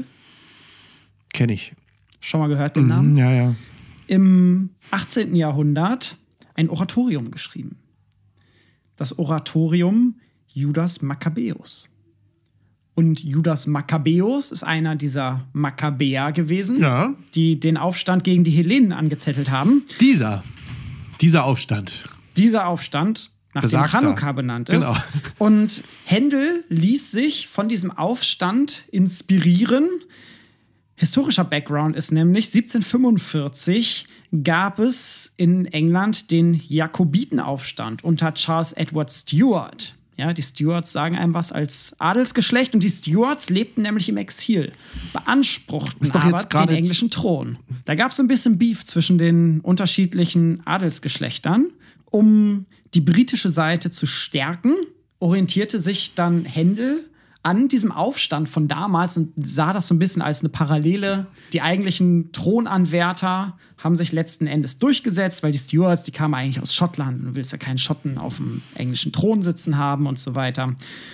kenne ich, schon mal gehört den Namen? Mhm, ja, ja. Im achtzehnten Jahrhundert ein Oratorium geschrieben. Das Oratorium Judas Makkabäus. Und Judas Makkabäus ist einer dieser Makkabäer gewesen, ja. die den Aufstand gegen die Hellenen angezettelt haben. Dieser, dieser Aufstand. Dieser Aufstand, nach dem Chanukka benannt ist. Genau. Und Händel ließ sich von diesem Aufstand inspirieren. Historischer Background ist nämlich, siebzehnhundertfünfundvierzig gab es in England den Jakobitenaufstand unter Charles Edward Stuart. Ja, die Stuarts sagen einem was als Adelsgeschlecht und die Stuarts lebten nämlich im Exil, beanspruchten aber den englischen Thron. Da gab es ein bisschen Beef zwischen den unterschiedlichen Adelsgeschlechtern. Um die britische Seite zu stärken, orientierte sich dann Händel an diesem Aufstand von damals und sah das so ein bisschen als eine Parallele. Die eigentlichen Thronanwärter haben sich letzten Endes durchgesetzt, weil die Stuarts, die kamen eigentlich aus Schottland. Du willst ja keinen Schotten auf dem englischen Thron sitzen haben und so weiter.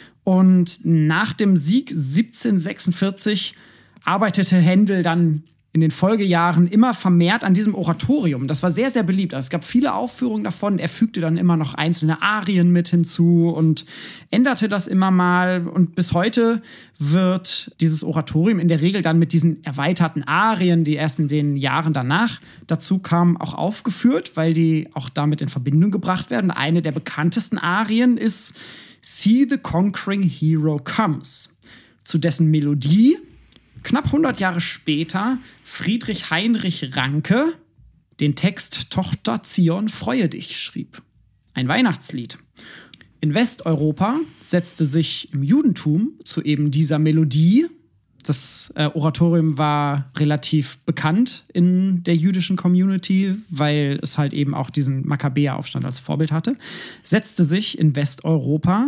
Und nach dem Sieg siebzehnhundertsechsundvierzig arbeitete Händel dann in den Folgejahren immer vermehrt an diesem Oratorium. Das war sehr, sehr beliebt. Also es gab viele Aufführungen davon. Er fügte dann immer noch einzelne Arien mit hinzu und änderte das immer mal. Und bis heute wird dieses Oratorium in der Regel dann mit diesen erweiterten Arien, die erst in den Jahren danach dazu kamen, auch aufgeführt, weil die auch damit in Verbindung gebracht werden. Eine der bekanntesten Arien ist See the Conquering Hero Comes, zu dessen Melodie knapp hundert Jahre später Friedrich Heinrich Ranke den Text Tochter Zion, freue dich schrieb. Ein Weihnachtslied. In Westeuropa setzte sich im Judentum zu eben dieser Melodie, das äh, Oratorium war relativ bekannt in der jüdischen Community, weil es halt eben auch diesen Makkabäeraufstand als Vorbild hatte, setzte sich in Westeuropa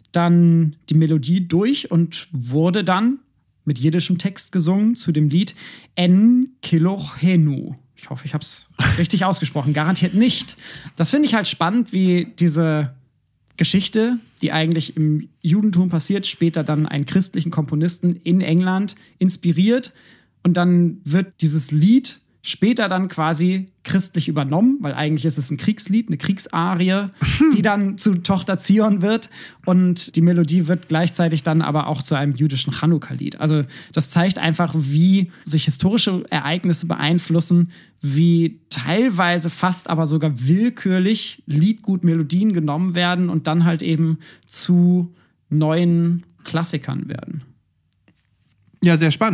dann die Melodie durch und wurde dann mit jiddischem Text gesungen zu dem Lied En Kilochenu. Ich hoffe, ich habe es richtig ausgesprochen. Garantiert nicht. Das finde ich halt spannend, wie diese Geschichte, die eigentlich im Judentum passiert, später dann einen christlichen Komponisten in England inspiriert. Und dann wird dieses Lied später dann quasi christlich übernommen, weil eigentlich ist es ein Kriegslied, eine Kriegsarie, die dann zu Tochter Zion wird. Und die Melodie wird gleichzeitig dann aber auch zu einem jüdischen Chanukka-Lied. Also das zeigt einfach, wie sich historische Ereignisse beeinflussen, wie teilweise fast aber sogar willkürlich Liedgut-Melodien genommen werden und dann halt eben zu neuen Klassikern werden. Ja, sehr spannend.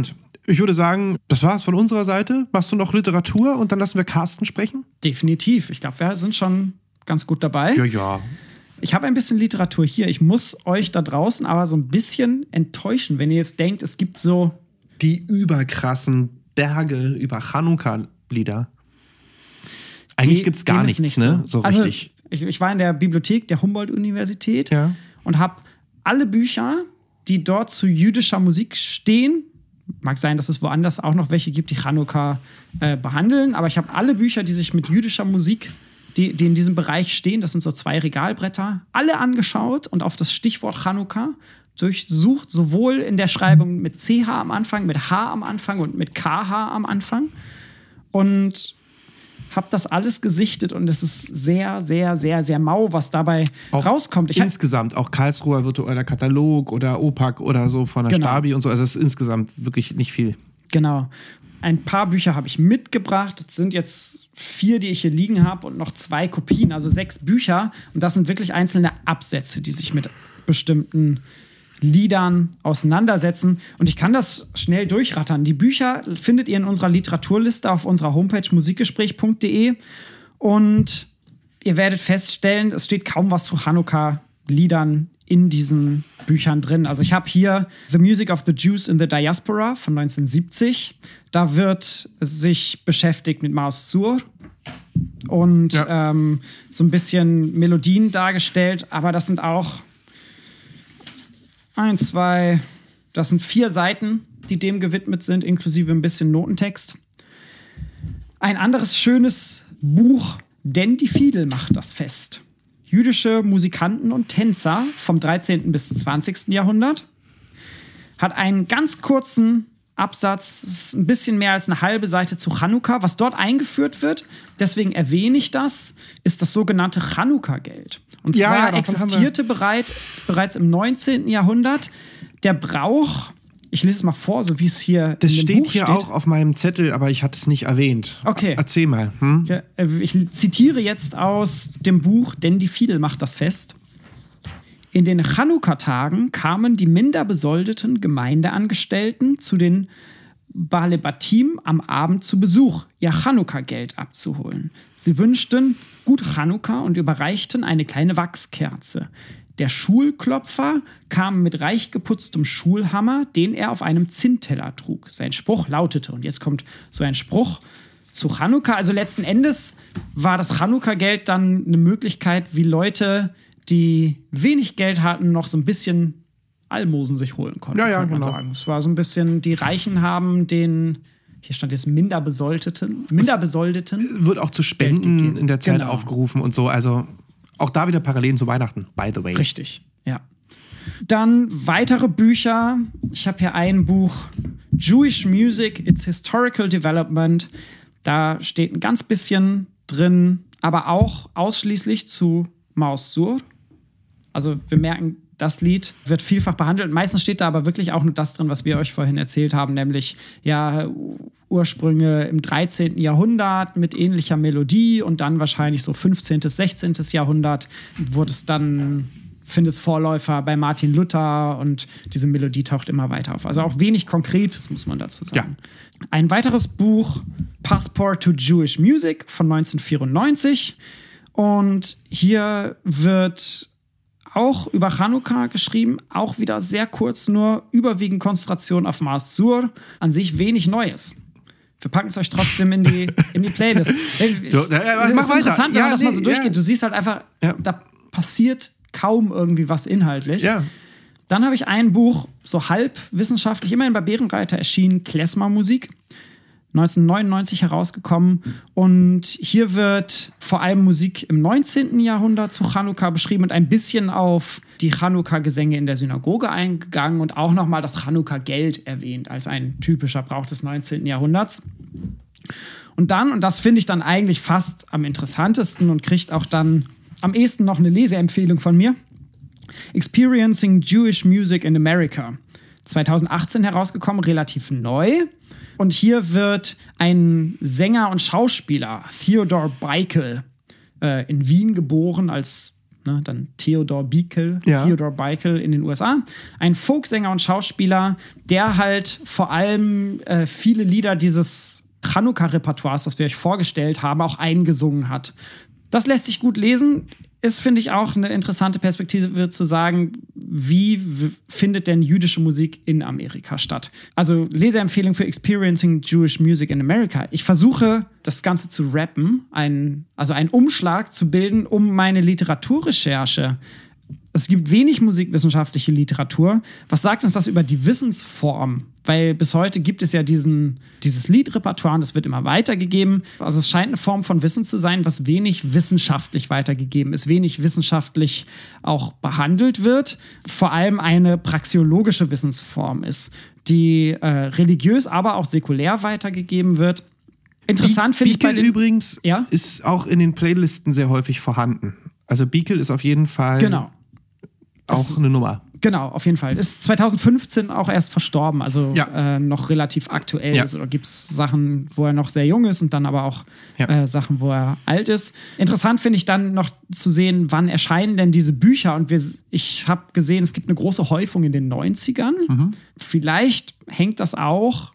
Ich würde sagen, das war's von unserer Seite. Machst du noch Literatur und dann lassen wir Carsten sprechen? Definitiv. Ich glaube, wir sind schon ganz gut dabei. Ja, ja. Ich habe ein bisschen Literatur hier. Ich muss euch da draußen aber so ein bisschen enttäuschen, wenn ihr jetzt denkt, es gibt so die überkrassen Berge über Chanukka-Lieder. Eigentlich gibt es gar nichts, nicht ne? So, so also, richtig. Ich, ich war in der Bibliothek der Humboldt-Universität ja. und habe alle Bücher, die dort zu jüdischer Musik stehen, mag sein, dass es woanders auch noch welche gibt, die Chanukka äh, behandeln, aber ich habe alle Bücher, die sich mit jüdischer Musik Die, die in diesem Bereich stehen, das sind so zwei Regalbretter, alle angeschaut und auf das Stichwort Chanukka durchsucht, sowohl in der Schreibung mit C H am Anfang, mit H am Anfang und mit K H am Anfang. Und habe das alles gesichtet und es ist sehr, sehr, sehr, sehr mau, was dabei auch rauskommt. Ich insgesamt, auch Karlsruher virtueller Katalog oder O P A C oder so von der genau. Stabi und so, also es ist insgesamt wirklich nicht viel. Genau. Ein paar Bücher habe ich mitgebracht. Das sind jetzt vier, die ich hier liegen habe und noch zwei Kopien, also sechs Bücher. Und das sind wirklich einzelne Absätze, die sich mit bestimmten Liedern auseinandersetzen. Und ich kann das schnell durchrattern. Die Bücher findet ihr in unserer Literaturliste auf unserer Homepage musikgespräch punkt de. Und ihr werdet feststellen, es steht kaum was zu Chanukka-Liedern in diesen Büchern drin. Also ich habe hier The Music of the Jews in the Diaspora von neunzehnhundertsiebzig. Da wird sich beschäftigt mit Maus Zur und ja. ähm, so ein bisschen Melodien dargestellt. Aber das sind auch ein, zwei, das sind vier Seiten, die dem gewidmet sind, inklusive ein bisschen Notentext. Ein anderes schönes Buch, Denn die Fiedel macht das Fest. Jüdische Musikanten und Tänzer vom dreizehnten bis zwanzigsten Jahrhundert. Hat einen ganz kurzen Absatz, ist ein bisschen mehr als eine halbe Seite zu Chanukka. Was dort eingeführt wird, deswegen erwähne ich das, ist das sogenannte Chanukka-Geld. Und zwar ja, ja, existierte bereits, bereits im neunzehnten Jahrhundert der Brauch, ich lese es mal vor, so wie es hier das in dem steht Buch hier steht. auch auf meinem Zettel, aber ich hatte es nicht erwähnt. Okay. Erzähl mal. Hm? Ja, ich zitiere jetzt aus dem Buch Denn die Fiedel macht das Fest. In den Chanukka-Tagen kamen die minder besoldeten Gemeindeangestellten zu den Balebatim am Abend zu Besuch, ihr Chanukka-Geld abzuholen. Sie wünschten gut Chanukka und überreichten eine kleine Wachskerze. Der Schulklopfer kam mit reich geputztem Schulhammer, den er auf einem Zinnteller trug. Sein Spruch lautete, und jetzt kommt so ein Spruch zu Chanukka. Also letzten Endes war das Chanukka-Geld dann eine Möglichkeit, wie Leute, die wenig Geld hatten, noch so ein bisschen Almosen sich holen konnten. Ja, ja, kann man genau. sagen. Es war so ein bisschen, die Reichen haben den, hier stand jetzt minder besoldeten, minder besoldeten. Wird auch zu Spenden in der Zeit genau. aufgerufen und so. Also auch da wieder Parallelen zu Weihnachten, by the way. Richtig, ja. Dann weitere Bücher. Ich habe hier ein Buch, Jewish Music, Its Historical Development. Da steht ein ganz bisschen drin, aber auch ausschließlich zu Maus Zur. Also wir merken, das Lied wird vielfach behandelt. Meistens steht da aber wirklich auch nur das drin, was wir euch vorhin erzählt haben, nämlich ja Ursprünge im dreizehnten Jahrhundert mit ähnlicher Melodie und dann wahrscheinlich so fünfzehnten, sechzehnten Jahrhundert wurde es dann, findet es Vorläufer bei Martin Luther und diese Melodie taucht immer weiter auf. Also auch wenig Konkretes, muss man dazu sagen. Ja. Ein weiteres Buch, Passport to Jewish Music von neunzehnhundertvierundneunzig. Und hier wird auch über Chanukka geschrieben, auch wieder sehr kurz, nur überwiegend Konzentration auf Maus Zur, an sich wenig Neues. Wir packen es euch trotzdem in die, in die Playlist. So, äh, es mach ist weiter. interessant, wenn ja, man das nee, mal so durchgeht. Ja. Du siehst halt einfach, ja. da passiert kaum irgendwie was inhaltlich. Ja. Dann habe ich ein Buch, so halb wissenschaftlich, immerhin bei Bärenreiter erschienen, Klezmer-Musik. neunzehnhundertneunundneunzig herausgekommen. Und hier wird vor allem Musik im neunzehnten Jahrhundert zu Chanukka beschrieben und ein bisschen auf die Chanukka-Gesänge in der Synagoge eingegangen und auch nochmal das Chanukka-Geld erwähnt als ein typischer Brauch des neunzehnten Jahrhunderts. Und dann, und das finde ich dann eigentlich fast am interessantesten und kriegt auch dann am ehesten noch eine Leseempfehlung von mir, Experiencing Jewish Music in America. zweitausendachtzehn herausgekommen, relativ neu. Und hier wird ein Sänger und Schauspieler, Theodor Beikel, äh, in Wien geboren als ne, dann Theodor Bickel, Ja. Theodor Bickel in den U S A. Ein Folksänger und Schauspieler, der halt vor allem äh, viele Lieder dieses Chanukka-Repertoires, das wir euch vorgestellt haben, auch eingesungen hat. Das lässt sich gut lesen. Ist, finde ich, auch eine interessante Perspektive zu sagen, wie w- findet denn jüdische Musik in Amerika statt? Also Leseempfehlung für Experiencing Jewish Music in America. Ich versuche, das Ganze zu rappen, ein, also einen Umschlag zu bilden, um meine Literaturrecherche. Es gibt wenig musikwissenschaftliche Literatur. Was sagt uns das über die Wissensform? Weil bis heute gibt es ja diesen, dieses Liedrepertoire und das wird immer weitergegeben. Also es scheint eine Form von Wissen zu sein, was wenig wissenschaftlich weitergegeben ist, wenig wissenschaftlich auch behandelt wird. Vor allem eine praxeologische Wissensform ist, die äh, religiös, aber auch säkulär weitergegeben wird. Interessant finde ich bei Bickel den, übrigens Ja? ist auch in den Playlisten sehr häufig vorhanden. Also Bickel ist auf jeden Fall Genau. auch Das- eine Nummer. Genau, auf jeden Fall. Ist zwanzig fünfzehn auch erst verstorben, also Ja. äh, noch relativ aktuell. Ja. Also, da gibt es Sachen, wo er noch sehr jung ist und dann aber auch Ja. äh, Sachen, wo er alt ist. Interessant finde ich dann noch zu sehen, wann erscheinen denn diese Bücher. Und wir, ich habe gesehen, es gibt eine große Häufung in den neunzigern. Mhm. Vielleicht hängt das auch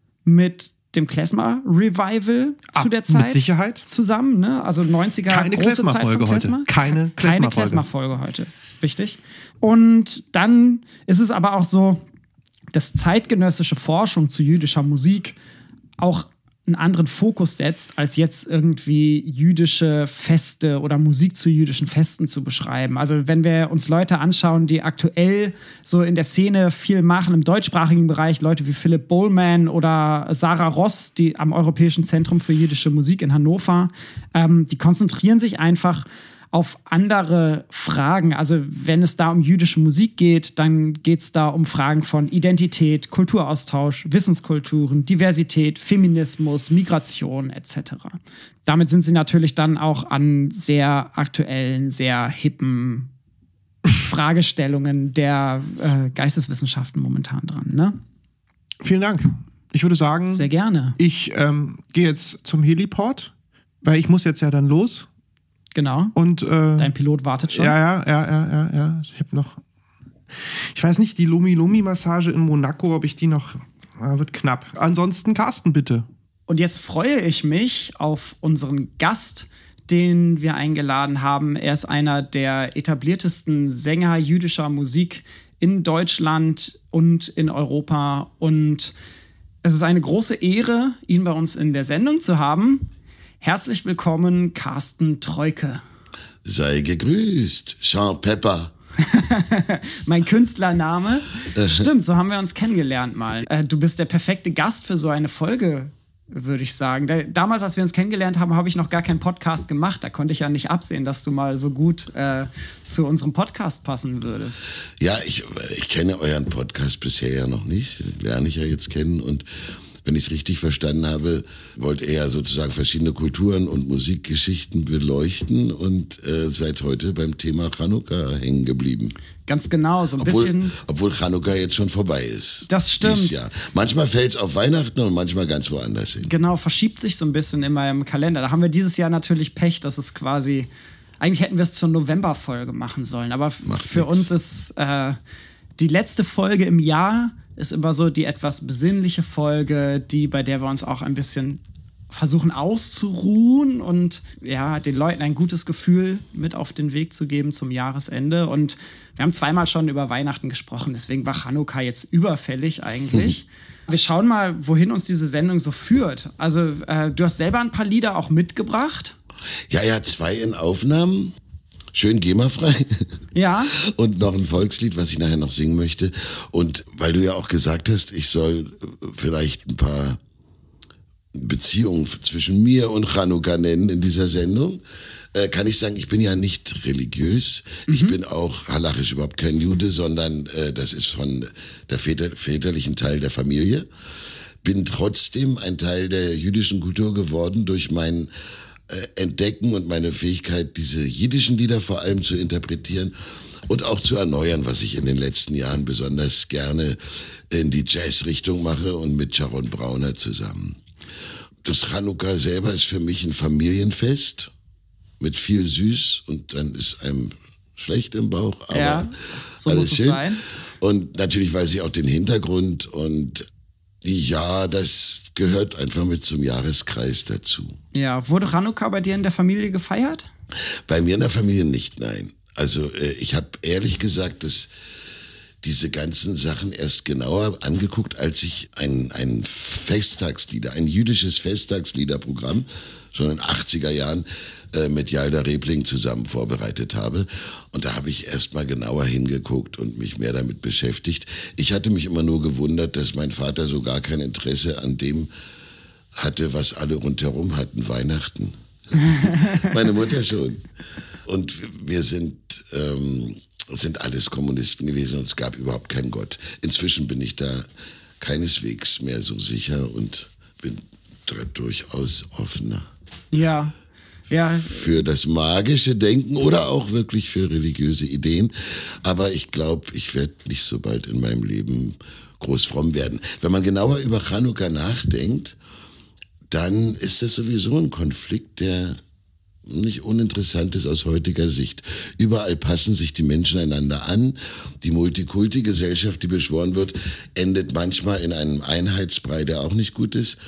mit dem Klezmer-Revival Ah, zu der mit Zeit Sicherheit. zusammen. Ne? Also neunziger, Keine große Zeit von Klezmer-Folge heute. Klezmer. Keine Keine Klezmer-Folge. Klezmer-Folge heute. Wichtig. Und dann ist es aber auch so, dass zeitgenössische Forschung zu jüdischer Musik auch einen anderen Fokus setzt, als jetzt irgendwie jüdische Feste oder Musik zu jüdischen Festen zu beschreiben. Also wenn wir uns Leute anschauen, die aktuell so in der Szene viel machen, im deutschsprachigen Bereich, Leute wie Philipp Bollmann oder Sarah Ross, die am Europäischen Zentrum für jüdische Musik in Hannover, ähm, die konzentrieren sich einfach auf andere Fragen. Also wenn es da um jüdische Musik geht, dann geht es da um Fragen von Identität, Kulturaustausch, Wissenskulturen, Diversität, Feminismus, Migration et cetera. Damit sind sie natürlich dann auch an sehr aktuellen, sehr hippen Fragestellungen der äh, Geisteswissenschaften momentan dran. Ne? Vielen Dank. Ich würde sagen, Sehr gerne. ich ähm, gehe jetzt zum Heliport, weil ich muss jetzt ja dann los. Genau. Und äh, Dein Pilot wartet schon. ja, ja, ja, ja, ja, ja. Ich habe noch. Ich weiß nicht, die Lumi-Lumi-Massage in Monaco, ob ich die noch. Ah, wird knapp. Ansonsten Carsten, bitte. Und jetzt freue ich mich auf unseren Gast, den wir eingeladen haben. Er ist einer der etabliertesten Sänger jüdischer Musik in Deutschland und in Europa. Und es ist eine große Ehre, ihn bei uns in der Sendung zu haben. Herzlich willkommen, Carsten Troike. Sei gegrüßt, Sean Pepper. Mein Künstlername. Stimmt, so haben wir uns kennengelernt mal. Äh, du bist der perfekte Gast für so eine Folge, würde ich sagen. Da, damals, als wir uns kennengelernt haben, habe ich noch gar keinen Podcast gemacht. Da konnte ich ja nicht absehen, dass du mal so gut äh, zu unserem Podcast passen würdest. Ja, ich, ich kenne euren Podcast bisher ja noch nicht, lerne ich ja jetzt kennen und wenn ich es richtig verstanden habe, wollt ihr ja sozusagen verschiedene Kulturen und Musikgeschichten beleuchten und äh, seid heute beim Thema Chanukka hängen geblieben. Ganz genau, so ein Obwohl, bisschen. obwohl Chanukka jetzt schon vorbei ist. Das stimmt. Dieses Jahr. Manchmal fällt es auf Weihnachten und manchmal ganz woanders hin. Genau, verschiebt sich so ein bisschen in meinem Kalender. Da haben wir dieses Jahr natürlich Pech, dass es quasi. Eigentlich hätten wir es zur Novemberfolge machen sollen, aber f- Macht für nix. uns ist äh, die letzte Folge im Jahr ist immer so die etwas besinnliche Folge, die bei der wir uns auch ein bisschen versuchen auszuruhen und ja, den Leuten ein gutes Gefühl mit auf den Weg zu geben zum Jahresende. Und wir haben zweimal schon über Weihnachten gesprochen, deswegen war Chanukka jetzt überfällig eigentlich. Wir schauen mal, wohin uns diese Sendung so führt. Also äh, du hast selber ein paar Lieder auch mitgebracht. Ja, ja, zwei in Aufnahmen. Schön GEMA-frei. Ja. Und noch ein Volkslied, was ich nachher noch singen möchte. Und weil du ja auch gesagt hast, ich soll vielleicht ein paar Beziehungen zwischen mir und Chanukka nennen in dieser Sendung, äh, kann ich sagen, ich bin ja nicht religiös. Mhm. Ich bin auch halachisch überhaupt kein Jude, sondern äh, das ist von der väter, väterlichen Teil der Familie. Bin trotzdem ein Teil der jüdischen Kultur geworden durch mein entdecken und meine Fähigkeit, diese jiddischen Lieder vor allem zu interpretieren und auch zu erneuern, was ich in den letzten Jahren besonders gerne in die Jazz-Richtung mache und mit Sharon Brauner zusammen. Das Chanukka selber ist für mich ein Familienfest mit viel Süß und dann ist einem schlecht im Bauch, aber Ja, so alles muss es schön. sein. Und natürlich weiß ich auch den Hintergrund und ja, das gehört einfach mit zum Jahreskreis dazu. Ja, wurde Chanukka bei dir in der Familie gefeiert? Bei mir in der Familie nicht, nein. Also äh, ich habe ehrlich gesagt, dass diese ganzen Sachen erst genauer angeguckt, als ich ein, ein Festtagslieder, ein jüdisches Festtagsliederprogramm schon in den achtziger Jahren äh, mit Jalda Repling zusammen vorbereitet habe. Und da habe ich erst mal genauer hingeguckt und mich mehr damit beschäftigt. Ich hatte mich immer nur gewundert, dass mein Vater so gar kein Interesse an dem hatte, was alle rundherum hatten, Weihnachten. Meine Mutter schon. Und wir sind... Ähm, sind alles Kommunisten gewesen und es gab überhaupt keinen Gott. Inzwischen bin ich da keineswegs mehr so sicher und bin da durchaus offener. Ja, ja. Für das magische Denken oder auch wirklich für religiöse Ideen. Aber ich glaube, ich werde nicht so bald in meinem Leben groß fromm werden. Wenn man genauer über Chanukka nachdenkt, dann ist das sowieso ein Konflikt, der nicht uninteressant ist aus heutiger Sicht. Überall passen sich die Menschen einander an. Die Multikulti-Gesellschaft, die beschworen wird, endet manchmal in einem Einheitsbrei, der auch nicht gut ist.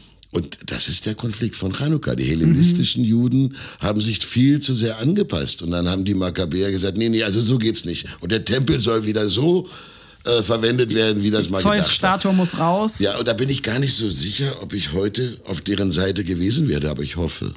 Und das ist der Konflikt von Chanukka. Die hellenistischen mhm. Juden haben sich viel zu sehr angepasst. Und dann haben die Makkabäer gesagt, nee, nee, also so geht's nicht. Und der Tempel soll wieder so äh, verwendet werden, wie das mal gedacht war. Zeus-Statue muss raus. Ja, und da bin ich gar nicht so sicher, ob ich heute auf deren Seite gewesen wäre, aber ich hoffe.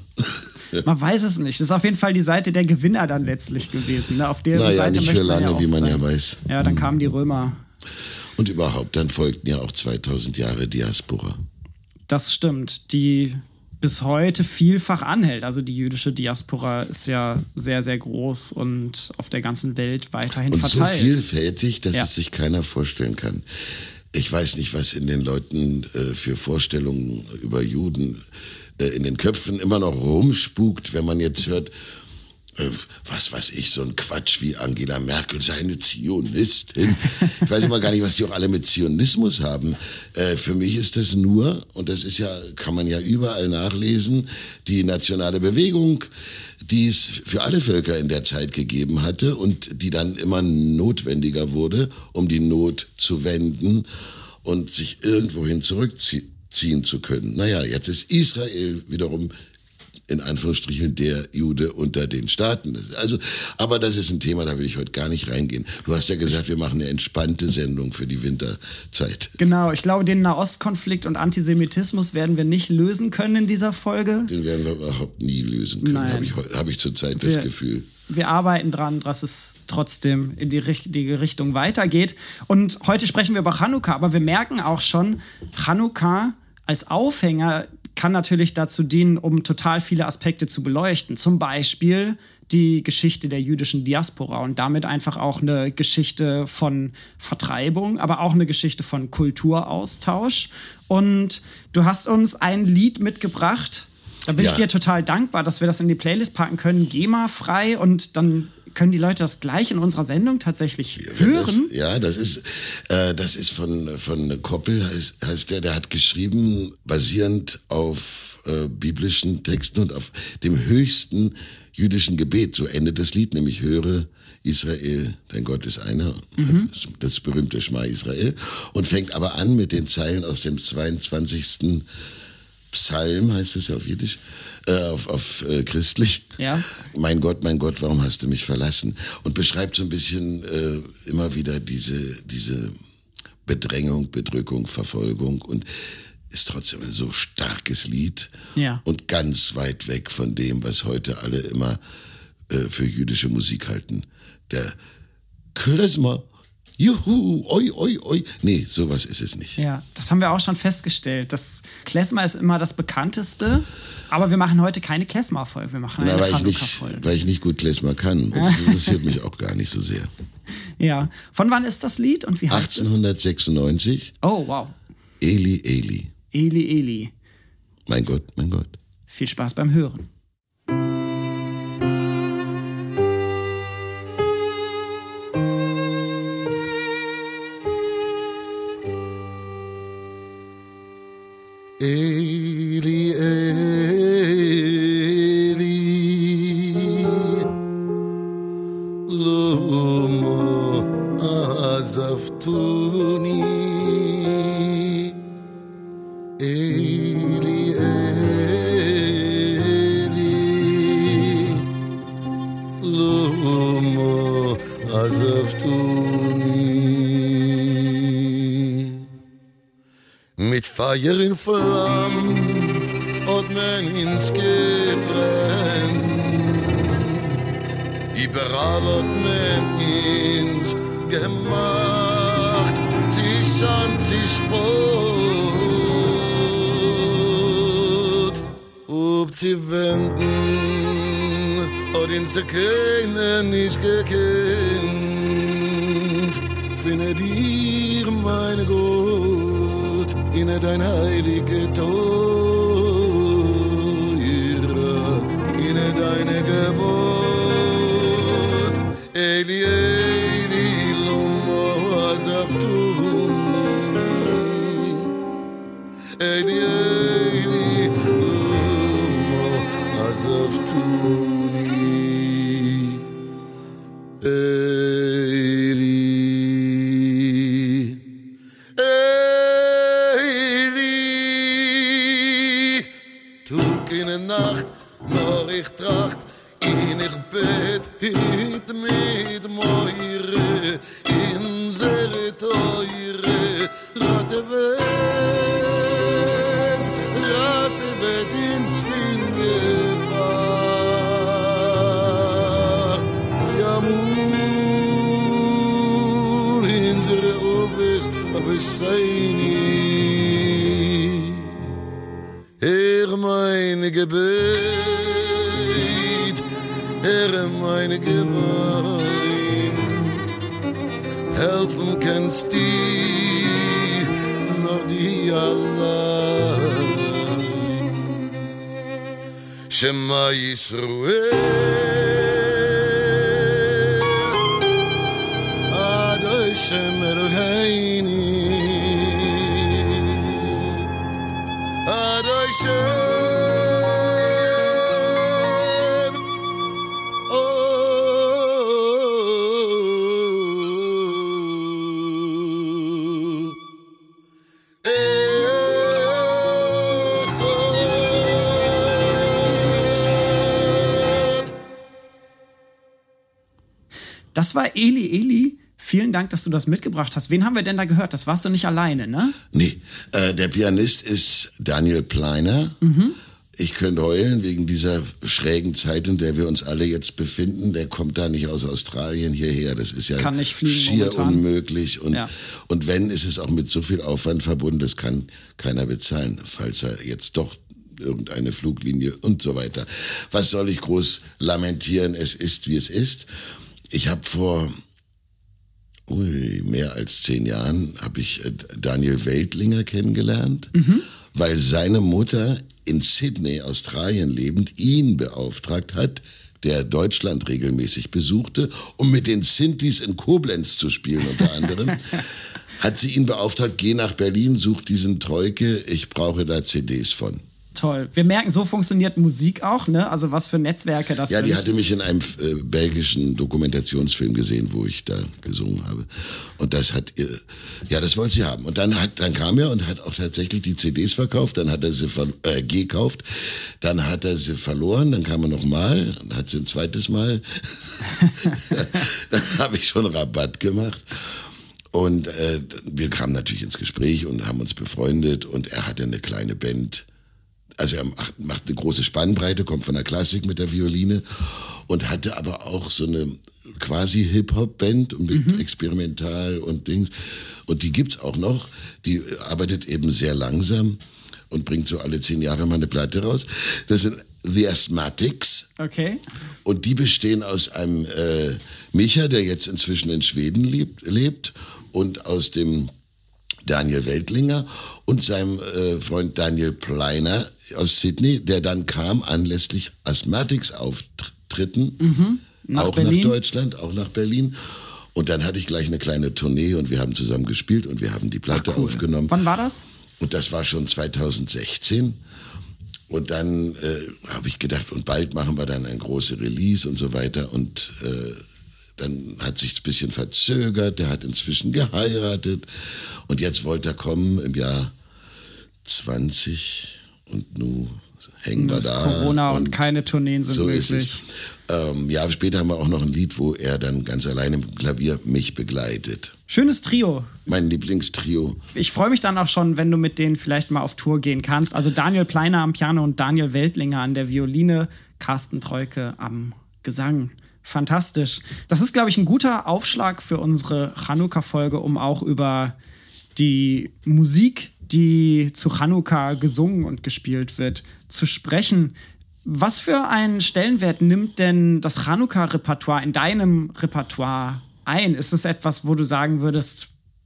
Man weiß es nicht. Das ist auf jeden Fall die Seite der Gewinner dann letztlich gewesen. Ne? Auf deren naja, Seite nicht für man lange, ja wie man sein. ja weiß. Ja, dann kamen die Römer. Und überhaupt, dann folgten ja auch zweitausend Jahre Diaspora. Das stimmt, die bis heute vielfach anhält. Also die jüdische Diaspora ist ja sehr, sehr groß und auf der ganzen Welt weiterhin und verteilt. Und so vielfältig, dass ja. es sich keiner vorstellen kann. Ich weiß nicht, was in den Leuten äh, für Vorstellungen über Juden in den Köpfen immer noch rumspukt, wenn man jetzt hört, äh, was weiß ich, so ein Quatsch wie Angela Merkel sei eine Zionistin. Ich weiß immer gar nicht, was die auch alle mit Zionismus haben. Äh, für mich ist das nur, und das ist ja, kann man ja überall nachlesen, die nationale Bewegung, die es für alle Völker in der Zeit gegeben hatte und die dann immer notwendiger wurde, um die Not zu wenden und sich irgendwohin zurückziehen ziehen zu können. Naja, jetzt ist Israel wiederum in Anführungsstrichen der Jude unter den Staaten. Also, aber das ist ein Thema, da will ich heute gar nicht reingehen. Du hast ja gesagt, wir machen eine entspannte Sendung für die Winterzeit. Genau, ich glaube, den Nahostkonflikt und Antisemitismus werden wir nicht lösen können in dieser Folge. Den werden wir überhaupt nie lösen können, habe ich, hab ich zurzeit wir, das Gefühl. Wir arbeiten dran, dass es trotzdem in die richtige Richtung weitergeht. Und heute sprechen wir über Chanukka, aber wir merken auch schon, Chanukka als Aufhänger kann natürlich dazu dienen, um total viele Aspekte zu beleuchten. Zum Beispiel die Geschichte der jüdischen Diaspora und damit einfach auch eine Geschichte von Vertreibung, aber auch eine Geschichte von Kulturaustausch. Und du hast uns ein Lied mitgebracht. Da bin ja. ich dir total dankbar, dass wir das in die Playlist packen können, GEMA-frei, und dann können die Leute das gleich in unserer Sendung tatsächlich ja, hören. Das, ja, das ist, äh, das ist von, von Koppel, heißt, heißt der, der hat geschrieben, basierend auf äh, biblischen Texten und auf dem höchsten jüdischen Gebet. So endet das Lied, nämlich höre Israel, dein Gott ist einer, mhm. das berühmte Schma Israel, und fängt aber an mit den Zeilen aus dem zweiundzwanzigsten Psalm, heißt es ja auf Jiddisch, äh, auf, auf äh, christlich. Ja. Mein Gott, mein Gott, warum hast du mich verlassen? Und beschreibt so ein bisschen äh, immer wieder diese, diese Bedrängung, Bedrückung, Verfolgung, und ist trotzdem ein so starkes Lied ja. und ganz weit weg von dem, was heute alle immer äh, für jüdische Musik halten. Der Klezmer. Juhu, oi, oi, oi. Nee, sowas ist es nicht. Ja, das haben wir auch schon festgestellt. Das Klezmer ist immer das bekannteste, aber wir machen heute keine Klezmer-Folge, wir machen eine Na, weil ich nicht, Chanukka-Folge. weil ich nicht gut Klezmer kann. Und das interessiert mich auch gar nicht so sehr. Ja, von wann ist das Lied und wie heißt achtzehnhundertsechsundneunzig. es? Oh, wow. Eli, Eli. Eli, Eli. Mein Gott, mein Gott. Viel Spaß beim Hören. Eli, Eli, Feier in Flammen hat man ins gebrennt. Überall hat man ins gemacht, sich an sich spott. Ob sie wenden, hat ihn zu kennen nicht gekannt. Finde dir, meine Gott, in dein heilige Teure, in deine Geburt. Eli, Eli, Luma, Azaftuni. Eli, Eli, Luma, Azaftuni. Eli, Eli, Tug in der Nacht, noch ich tracht, in ich Bett, hit mit Moire, in sehr teure, rate Wett, rate Wett ins Fingefahr. Ja, mur, unsere Ovis, aber ich sei nie. Herr, meine Gebet, Herr, meine Geweih, helfen kannst die, nur die allein. Shema Yisrael, Adonai Shem Eloheinu, Adonai Shem. Das war Eli Eli. Vielen Dank, dass du das mitgebracht hast. Wen haben wir denn da gehört? Das warst du nicht alleine, ne? Nee, äh, der Pianist ist Daniel Pleiner. Mhm. Ich könnte heulen wegen dieser schrägen Zeit, in der wir uns alle jetzt befinden. Der kommt da nicht aus Australien hierher. Das ist ja kann nicht fliegen, schier momentan. unmöglich. Und, ja. und wenn, ist es auch mit so viel Aufwand verbunden, das kann keiner bezahlen, falls er jetzt doch irgendeine Fluglinie und so weiter. Was soll ich groß lamentieren? Es ist, wie es ist. Ich habe vor ui, mehr als zehn Jahren habe ich Daniel Weltlinger kennengelernt, mhm. weil seine Mutter in Sydney, Australien lebend, ihn beauftragt hat, der Deutschland regelmäßig besuchte, um mit den Sintis in Koblenz zu spielen unter anderem. Hat sie ihn beauftragt, geh nach Berlin, such diesen Troike, ich brauche da C Ds von. Toll. Wir merken, so funktioniert Musik auch, ne? Also was für Netzwerke das ja, sind. Ja, die hatte mich in einem äh, belgischen Dokumentationsfilm gesehen, wo ich da gesungen habe. Und das hat ihr, ja, das wollte sie haben. Und dann hat, dann kam er und hat auch tatsächlich die C Ds verkauft, dann hat er sie ver- äh, gekauft, dann hat er sie verloren, dann kam er nochmal, dann hat sie ein zweites Mal. Dann habe ich schon Rabatt gemacht. Und äh, wir kamen natürlich ins Gespräch und haben uns befreundet und er hatte eine kleine Band. Also er macht, macht eine große Spannbreite, kommt von der Klassik mit der Violine und hatte aber auch so eine quasi Hip-Hop-Band mit mhm. Experimental und Dings. Und die gibt's auch noch. Die arbeitet eben sehr langsam und bringt so alle zehn Jahre mal eine Platte raus. Das sind The Asthmatics. Okay. Und die bestehen aus einem äh, Micha, der jetzt inzwischen in Schweden lebt, lebt und aus dem Daniel Weltlinger und seinem äh, Freund Daniel Pleiner aus Sydney, der dann kam anlässlich Asthmatics-Auftritten, mhm. nach auch Berlin. Nach Deutschland, auch nach Berlin. Und dann hatte ich gleich eine kleine Tournee und wir haben zusammen gespielt und wir haben die Platte Ach, cool. aufgenommen. Wann war das? Und das war schon zweitausendsechzehn. Und dann äh, habe ich gedacht, und bald machen wir dann ein großes Release und so weiter. Und äh, dann hat sich's ein bisschen verzögert, der hat inzwischen geheiratet und jetzt wollte er kommen im Jahr zwanzig und nun hängen wir Das da. Corona und, und keine Tourneen sind so möglich. Ist es. Ähm, ja, später haben wir auch noch ein Lied, wo er dann ganz alleine im Klavier mich begleitet. Schönes Trio. Mein Lieblingstrio. Ich freue mich dann auch schon, wenn du mit denen vielleicht mal auf Tour gehen kannst. Also Daniel Pleiner am Piano und Daniel Weltlinger an der Violine, Carsten Treuke am Gesang. Fantastisch. Das ist, glaube ich, ein guter Aufschlag für unsere Chanukka-Folge, um auch über die Musik, die zu Chanukka gesungen und gespielt wird, zu sprechen. Was für einen Stellenwert nimmt denn das Chanukka-Repertoire in deinem Repertoire ein? Ist es etwas, wo du sagen würdest,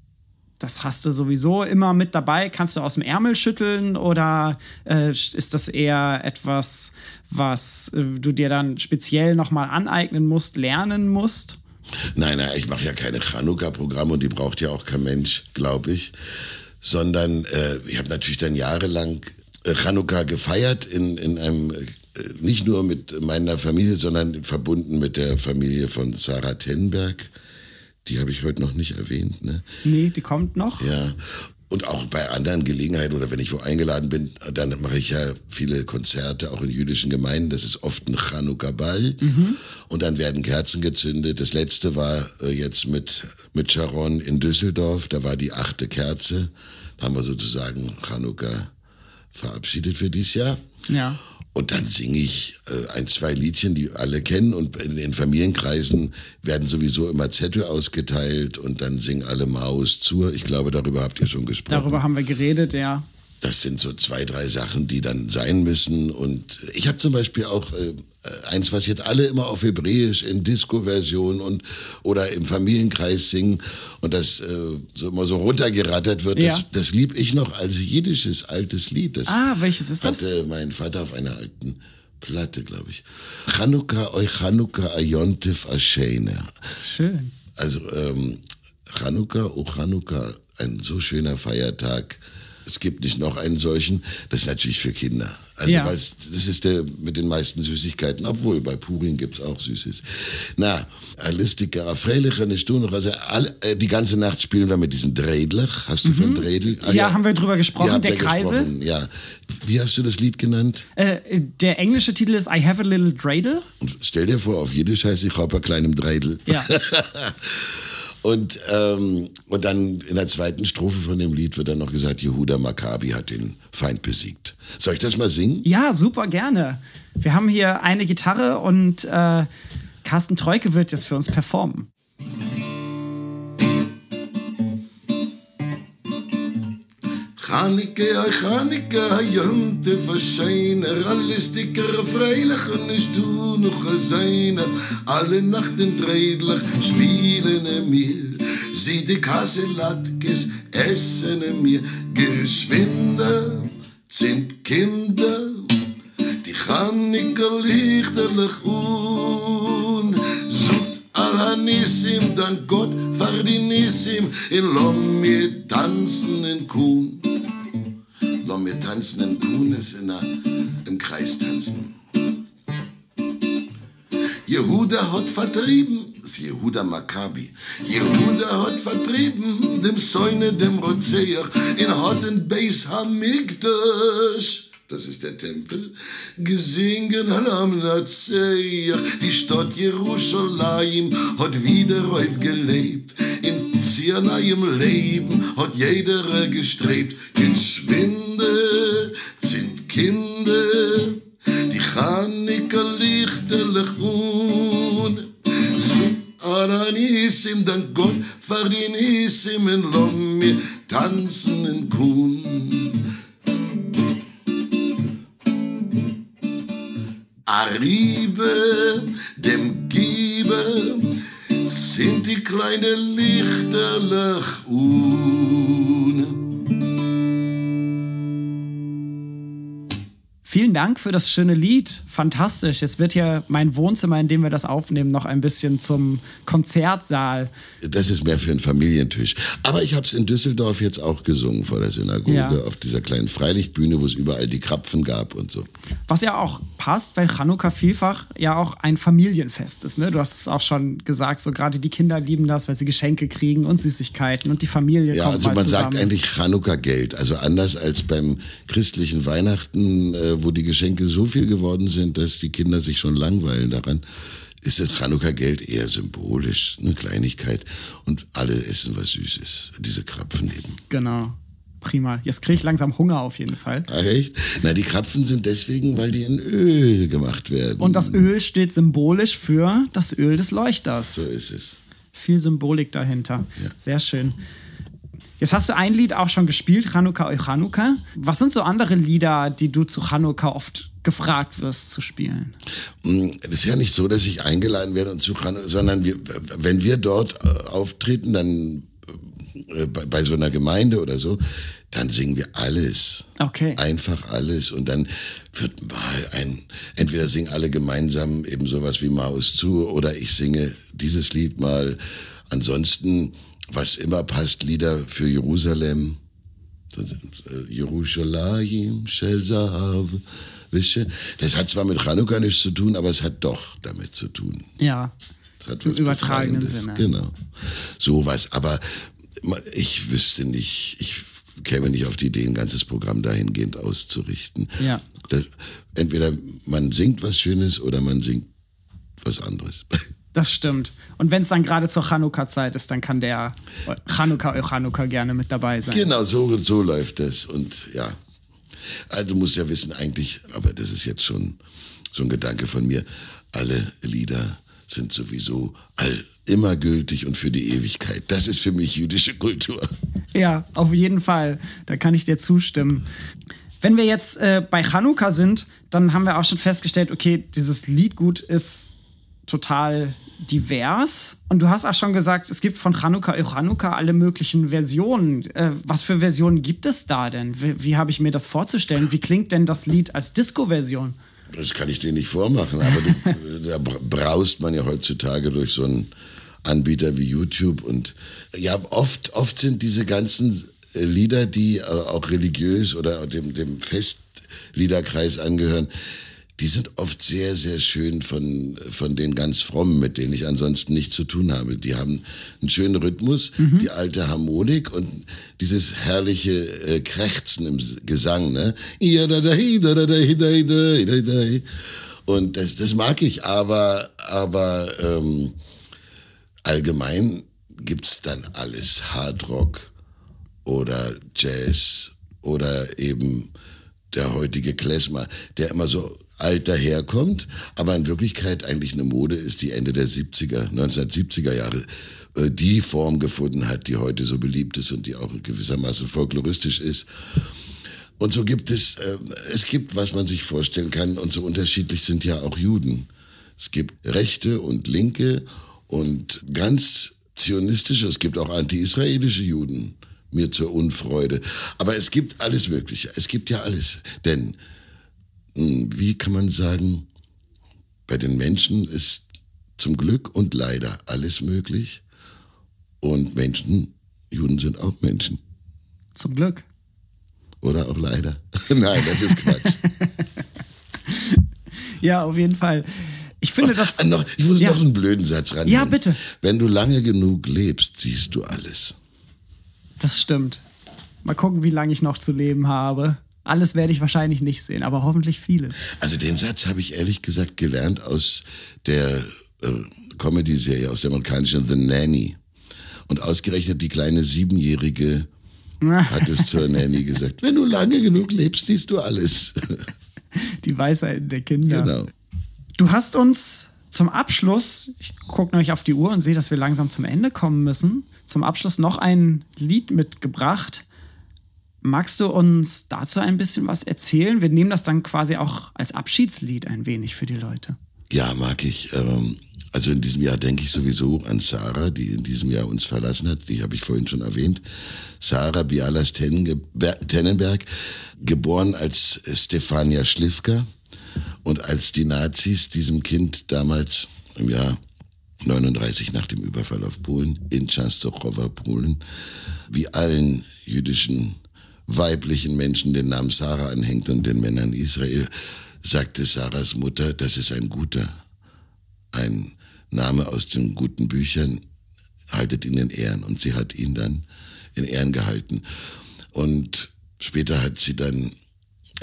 das hast du sowieso immer mit dabei, kannst du aus dem Ärmel schütteln, oder äh, ist das eher etwas, was äh, du dir dann speziell nochmal aneignen musst, lernen musst? Nein, nein, ich mache ja keine Chanukka-Programme und die braucht ja auch kein Mensch, glaube ich. Sondern äh, ich habe natürlich dann jahrelang äh, Chanukka gefeiert in, in einem, äh, nicht nur mit meiner Familie, sondern verbunden mit der Familie von Sarah Tenberg. Die habe ich heute noch nicht erwähnt, ne? Nee, die kommt noch. Ja, und auch bei anderen Gelegenheiten oder wenn ich wo eingeladen bin, dann mache ich ja viele Konzerte, auch in jüdischen Gemeinden. Das ist oft ein Chanukka-Ball. Mhm. Und dann werden Kerzen gezündet. Das letzte war äh, jetzt mit, mit Sharon in Düsseldorf. Da war die achte Kerze. Da haben wir sozusagen Chanukka verabschiedet für dieses Jahr. Ja. Und dann singe ich äh, ein, zwei Liedchen, die alle kennen. Und in den Familienkreisen werden sowieso immer Zettel ausgeteilt. Und dann singen alle Maus zu. Ich glaube, darüber habt ihr schon gesprochen. Darüber haben wir geredet, ja. Das sind so zwei, drei Sachen, die dann sein müssen. Und ich habe zum Beispiel auch äh, eins, was jetzt alle immer auf Hebräisch in Disco-Version und oder im Familienkreis singen und das äh, so immer so runtergerattert wird. Ja. Das, das lieb ich noch als jiddisches altes Lied. Das ah, welches ist das? hatte mein Vater auf einer alten Platte, glaube ich. Chanukka, oi Chanukka, ayontif ashene. Schön. Also ähm, Chanukka, oh Chanukka, ein so schöner Feiertag. Es gibt nicht noch einen solchen. Das ist natürlich für Kinder. Also, ja. weil das ist der mit den meisten Süßigkeiten, obwohl bei Purim gibt's auch Süßes. Na, Alistiker, Freilich, eine Stunde, also all, äh, die ganze Nacht spielen wir mit diesen Dreidlach. Hast du mhm. von Dreidel? Ah, ja, ja, haben wir drüber gesprochen, der Kreisel. Gesprochen, ja. Wie hast du das Lied genannt? Äh, der englische Titel ist I Have a Little Dreidel. Und stell dir vor, auf Jiddisch heißt ich habe ein kleinem Dreidel. Ja. Und, ähm, und dann in der zweiten Strophe von dem Lied wird dann noch gesagt, Yehuda Maccabi hat den Feind besiegt. Soll ich das mal singen? Ja, super gerne. Wir haben hier eine Gitarre und äh, Carsten Treuke wird jetzt für uns performen. Chanukka, Chanukka, Yontif Ashene, alle Sticker freilich und ich tu noch seine. Alle Nacht in Dreidlach spielen mir, sie die Kasselatkes essen mir. Geschwinde sind Kinder, die Chanukka lichterlich un. Zut al-Hanissim, dank Gott, Fardinissim, in Lom mir tanzen in Kuhn. Lom mir tanzen in Kuhn ist in der, im Kreis tanzen. Yehuda hat vertrieben, das ist Yehuda Maccabi. Yehuda hat vertrieben, dem Säune, dem Rozeach, in Hotten Beis Hamikdash. Das ist der Tempel. Gesingen am Nazeach. Die Stadt Jerusalem hat wieder aufgelebt. Im Zionayim Leben hat jeder gestrebt. Geschwinde sind Kinder, die Chanukka lichterlich un. So Aranissim, dank Gott, Fardinissim, in Lommi, tanzen in Kuhn. Arribe, dem Giebe, sind die kleine Lichterlach un. Vielen Dank für das schöne Lied. Fantastisch. Jetzt wird hier mein Wohnzimmer, in dem wir das aufnehmen, noch ein bisschen zum Konzertsaal. Das ist mehr für einen Familientisch. Aber ich habe es in Düsseldorf jetzt auch gesungen vor der Synagoge, ja. Auf dieser kleinen Freilichtbühne, wo es überall die Krapfen gab und so. Was ja auch passt, weil Chanukka vielfach ja auch ein Familienfest ist. Ne? Du hast es auch schon gesagt, so gerade die Kinder lieben das, weil sie Geschenke kriegen und Süßigkeiten und die Familie ja, kommt also mal man zusammen. sagt eigentlich Chanukka-Geld. Also anders als beim christlichen Weihnachten, äh, wo die Geschenke so viel geworden sind, dass die Kinder sich schon langweilen daran, ist das Chanukka-Geld eher symbolisch, eine Kleinigkeit. Und alle essen was Süßes, diese Krapfen eben. Genau. Prima. Jetzt kriege ich langsam Hunger auf jeden Fall. Ach echt? Na, die Krapfen sind deswegen, weil die in Öl gemacht werden. Und das Öl steht symbolisch für das Öl des Leuchters. So ist es. Viel Symbolik dahinter. Ja. Sehr schön. Jetzt hast du ein Lied auch schon gespielt, Chanukka oi Chanukka. Was sind so andere Lieder, die du zu Chanukka oft gefragt wirst zu spielen? Es ist ja nicht so, dass ich eingeladen werde und zu Chanukka, sondern wir, wenn wir dort auftreten, dann bei, bei so einer Gemeinde oder so, dann singen wir alles. Okay. Einfach alles. Und dann wird mal ein, entweder singen alle gemeinsam eben sowas wie Maus zu oder ich singe dieses Lied mal. Ansonsten, was immer passt, Lieder für Jerusalem. Jerusalem, Shel Zahav. Das hat zwar mit Chanukka nichts zu tun, aber es hat doch damit zu tun. Ja. Das hat Im was übertragenen Befreiendes. Sinne. Genau. Sowas. Aber ich wüsste nicht, ich käme nicht auf die Idee, ein ganzes Programm dahingehend auszurichten. Ja. Das, entweder man singt was Schönes oder man singt was anderes. Das stimmt. Und wenn es dann gerade zur Chanukka-Zeit ist, dann kann der Chanukka oi Chanukka gerne mit dabei sein. Genau, so, so läuft das. Und ja, also du musst ja wissen eigentlich, aber das ist jetzt schon so ein Gedanke von mir, alle Lieder sind sowieso all, immer gültig und für die Ewigkeit. Das ist für mich jüdische Kultur. Ja, auf jeden Fall. Da kann ich dir zustimmen. Wenn wir jetzt äh, bei Chanukka sind, dann haben wir auch schon festgestellt, okay, dieses Liedgut ist total divers. Und du hast auch schon gesagt, es gibt von Chanukka oi Chanukka alle möglichen Versionen. Äh, was für Versionen gibt es da denn? Wie, wie habe ich mir das vorzustellen? Wie klingt denn das Lied als Disco-Version? Das kann ich dir nicht vormachen, aber du, da braust man ja heutzutage durch so einen Anbieter wie YouTube. Und ja, oft, oft sind diese ganzen Lieder, die auch religiös oder dem, dem Festliederkreis angehören, die sind oft sehr, sehr schön von, von den ganz Frommen, mit denen ich ansonsten nichts zu tun habe. Die haben einen schönen Rhythmus, mhm. die alte Harmonik und dieses herrliche äh, Krächzen im Gesang, ne? Und das, das mag ich, aber, aber ähm, allgemein gibt's dann alles. Hardrock oder Jazz oder eben der heutige Klezmer, der immer so alt daherkommt, aber in Wirklichkeit eigentlich eine Mode ist, die Ende der siebziger, neunzehnhundertsiebziger Jahre äh, die Form gefunden hat, die heute so beliebt ist und die auch gewissermaßen folkloristisch ist. Und so gibt es, äh, es gibt, was man sich vorstellen kann, und so unterschiedlich sind ja auch Juden. Es gibt Rechte und Linke und ganz zionistische, es gibt auch anti-israelische Juden, mir zur Unfreude. Aber es gibt alles Mögliche, es gibt ja alles. Denn, wie kann man sagen, bei den Menschen ist zum Glück und leider alles möglich. Und Menschen, Juden sind auch Menschen. Zum Glück. Oder auch leider. Nein, das ist Quatsch. Ja, auf jeden Fall. Ich finde das... Oh, noch, ich muss ja. noch einen blöden Satz ran. Ja, bitte. Wenn du lange genug lebst, siehst du alles. Das stimmt. Mal gucken, wie lange ich noch zu leben habe. Alles werde ich wahrscheinlich nicht sehen, aber hoffentlich vieles. Also den Satz habe ich ehrlich gesagt gelernt aus der äh, Comedy-Serie, aus der amerikanischen The Nanny. Und ausgerechnet die kleine Siebenjährige hat es zur Nanny gesagt. Wenn du lange genug lebst, siehst du alles. Die Weisheiten der Kinder. Genau. Du hast uns zum Abschluss, ich gucke nämlich auf die Uhr und sehe, dass wir langsam zum Ende kommen müssen, zum Abschluss noch ein Lied mitgebracht. Magst du uns dazu ein bisschen was erzählen? Wir nehmen das dann quasi auch als Abschiedslied ein wenig für die Leute. Ja, mag ich. Also in diesem Jahr denke ich sowieso an Sarah, die in diesem Jahr uns verlassen hat. Die habe ich vorhin schon erwähnt. Sarah Bialas Tennenberg, geboren als Stefania Schlifka. Und als die Nazis diesem Kind damals im Jahr neununddreißig nach dem Überfall auf Polen in Częstochowa, Polen, wie allen jüdischen weiblichen Menschen den Namen Sarah anhängt und den Männern Israel, sagte Sarahs Mutter, das ist ein guter, ein Name aus den guten Büchern, haltet ihn in Ehren. Und sie hat ihn dann in Ehren gehalten. Und später hat sie dann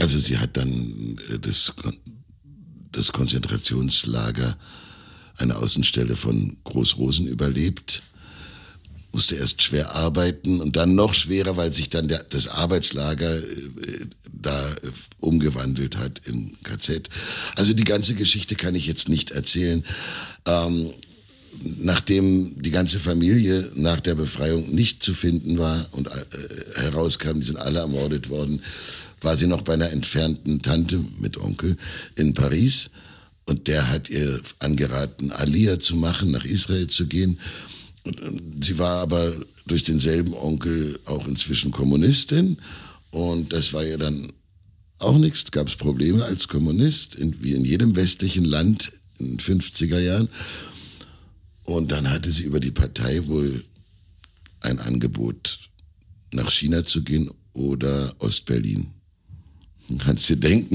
Also sie hat dann äh, das, das Konzentrationslager, eine Außenstelle von Großrosen überlebt, musste erst schwer arbeiten und dann noch schwerer, weil sich dann der, das Arbeitslager äh, da äh, umgewandelt hat in K Z. Also die ganze Geschichte kann ich jetzt nicht erzählen. Ähm, nachdem die ganze Familie nach der Befreiung nicht zu finden war und äh, herauskam, die sind alle ermordet worden, war sie noch bei einer entfernten Tante mit Onkel in Paris und der hat ihr angeraten, Aliyah zu machen, nach Israel zu gehen. Sie war aber durch denselben Onkel auch inzwischen Kommunistin und das war ihr dann auch nichts, gab es Probleme als Kommunist, in, wie in jedem westlichen Land in den fünfziger Jahren. Und dann hatte sie über die Partei wohl ein Angebot, nach China zu gehen oder Ostberlin. Kannst du dir denken.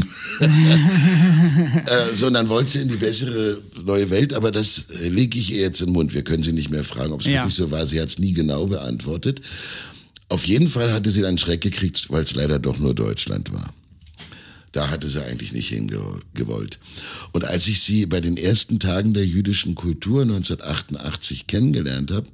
äh, so, und dann wollte sie in die bessere neue Welt, aber das äh, lege ich ihr jetzt in den Mund. Wir können sie nicht mehr fragen, ob es ja. wirklich so war. Sie hat es nie genau beantwortet. Auf jeden Fall hatte sie dann Schreck gekriegt, weil es leider doch nur Deutschland war. Da hatte sie eigentlich nicht hingewollt. Und als ich sie bei den ersten Tagen der jüdischen Kultur neunzehnhundertachtundachtzig kennengelernt habe,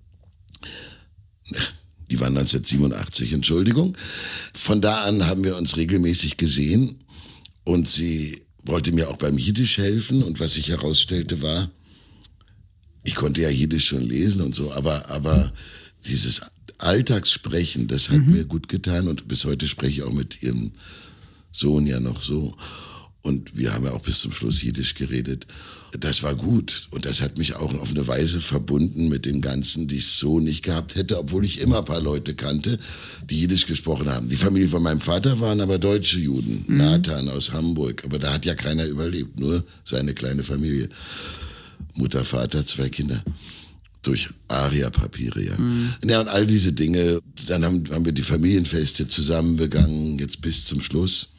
die waren neunzehnhundertsiebenundachtzig, Entschuldigung. Von da an haben wir uns regelmäßig gesehen und sie wollte mir auch beim Jiddisch helfen und was sich herausstellte war, ich konnte ja Jiddisch schon lesen und so, aber, aber dieses Alltagssprechen, das hat mhm. mir gut getan und bis heute spreche ich auch mit ihrem Sohn ja noch so. Und wir haben ja auch bis zum Schluss Jiddisch geredet. Das war gut. Und das hat mich auch auf eine Weise verbunden mit den Ganzen, die ich so nicht gehabt hätte, obwohl ich immer ein paar Leute kannte, die Jiddisch gesprochen haben. Die Familie von meinem Vater waren aber deutsche Juden. Mhm. Nathan aus Hamburg. Aber da hat ja keiner überlebt, nur seine kleine Familie. Mutter, Vater, zwei Kinder. Durch Aria-Papiere, ja. Mhm. Ja, und all diese Dinge. Dann haben, haben wir die Familienfeste zusammen begangen, jetzt bis zum Schluss.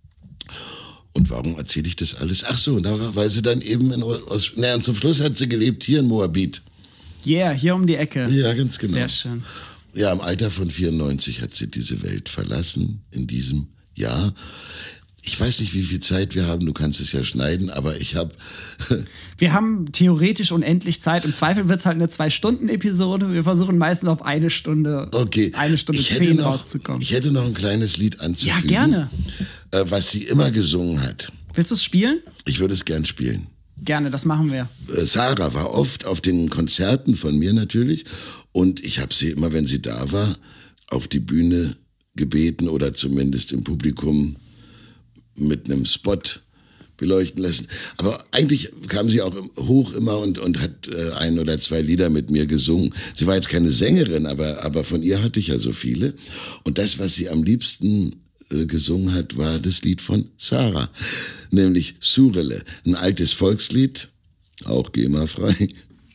Und warum erzähle ich das alles? Ach so, weil sie dann eben in Ost... Na, und zum Schluss hat sie gelebt hier in Moabit. Yeah, hier um die Ecke. Ja, ganz genau. Sehr schön. Ja, im Alter von vierundneunzig hat sie diese Welt verlassen, in diesem Jahr. Ich weiß nicht, wie viel Zeit wir haben, du kannst es ja schneiden, aber ich habe... Wir haben theoretisch unendlich Zeit. Im Zweifel wird es halt eine Zwei-Stunden-Episode. Wir versuchen meistens auf eine Stunde, okay. eine Stunde ich hätte zehn noch, rauszukommen. Ich hätte noch ein kleines Lied anzufügen. Ja, gerne. Äh, was sie immer gesungen hat. Willst du es spielen? Ich würde es gern spielen. Gerne, das machen wir. Äh, Sarah war oft auf den Konzerten von mir natürlich und ich habe sie immer, wenn sie da war, auf die Bühne gebeten oder zumindest im Publikum mit einem Spot beleuchten lassen. Aber eigentlich kam sie auch hoch immer und, und hat äh, ein oder zwei Lieder mit mir gesungen. Sie war jetzt keine Sängerin, aber, aber von ihr hatte ich ja so viele. Und das, was sie am liebsten äh, gesungen hat, war das Lied von Sarah, nämlich Surele, ein altes Volkslied, auch GEMA-frei.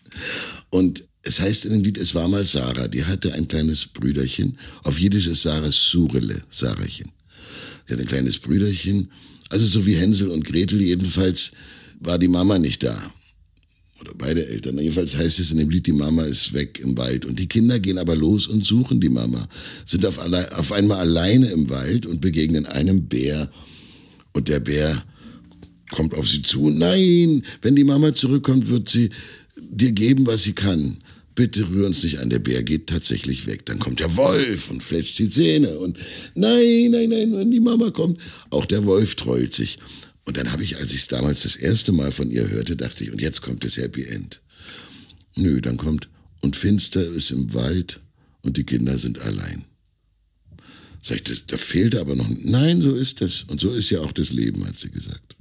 Und es heißt in dem Lied, es war mal Sarah, die hatte ein kleines Brüderchen. Auf Jiddisch ist Sarah Surele, Sarahchen. Sie hat ein kleines Brüderchen, also so wie Hänsel und Gretel, jedenfalls war die Mama nicht da. Oder beide Eltern. Jedenfalls heißt es in dem Lied, die Mama ist weg im Wald. Und die Kinder gehen aber los und suchen die Mama. Sind auf, alle, auf einmal alleine im Wald und begegnen einem Bär. Und der Bär kommt auf sie zu. Nein, wenn die Mama zurückkommt, wird sie dir geben, was sie kann. Bitte rühr uns nicht an, der Bär geht tatsächlich weg. Dann kommt der Wolf und fletscht die Zähne und nein, nein, nein, wenn die Mama kommt, auch der Wolf trollt sich. Und dann habe ich, als ich es damals das erste Mal von ihr hörte, dachte ich, und jetzt kommt das Happy End. Nö, dann kommt, und finster ist im Wald und die Kinder sind allein. Sag ich, da fehlt aber noch, nein, so ist das. Und so ist ja auch das Leben, hat sie gesagt.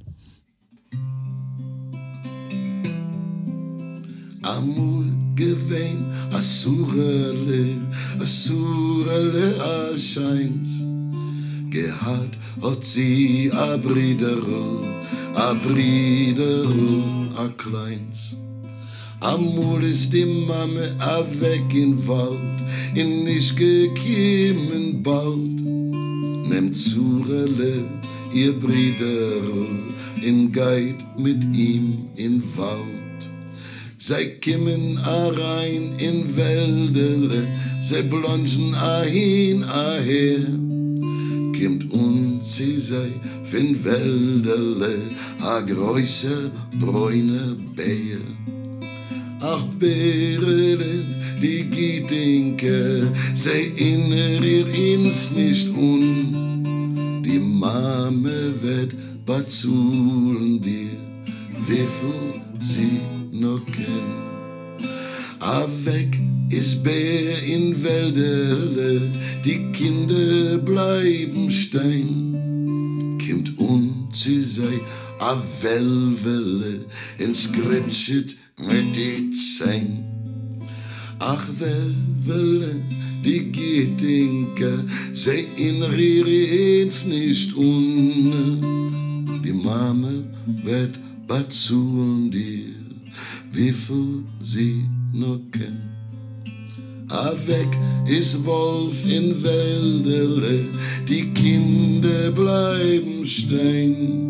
Amul gewein, a surele, a surele a scheins. Gehad hat sie a Briderl, a Briderl a kleins. Amul ist die Mame a weg in Wald, in nicht gekiemen bald. Nehmt surele, ihr Briderl, in Geid mit ihm in Wald. Sei kimmen a rein in Wäldele, sei blonschen a hin a her. Kimmt uns und sie sei fin Wälderle, a größer bräune Bär. Ach, Bärele, die Gietinke, sei inner ihr ins nicht un. Die Mame wird bazulen dir, wieviel sie noch kennt. A weg ist Bär in Wälderle, die Kinder bleiben stein. Kimmt und sie sei a Wellwelle, ins Gripschit mit die Zehn. Ach, Wellwelle, die Gietinke, sei in ihr ins nicht un. Die Mame wird bazulen dir, wieviel sie noch kennt. A weg ist Wolf in Wälderle, die Kinder bleiben stein.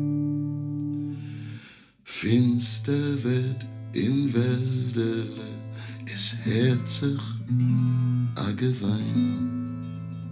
Finster wird in Wälderle, es herzig a Gewein.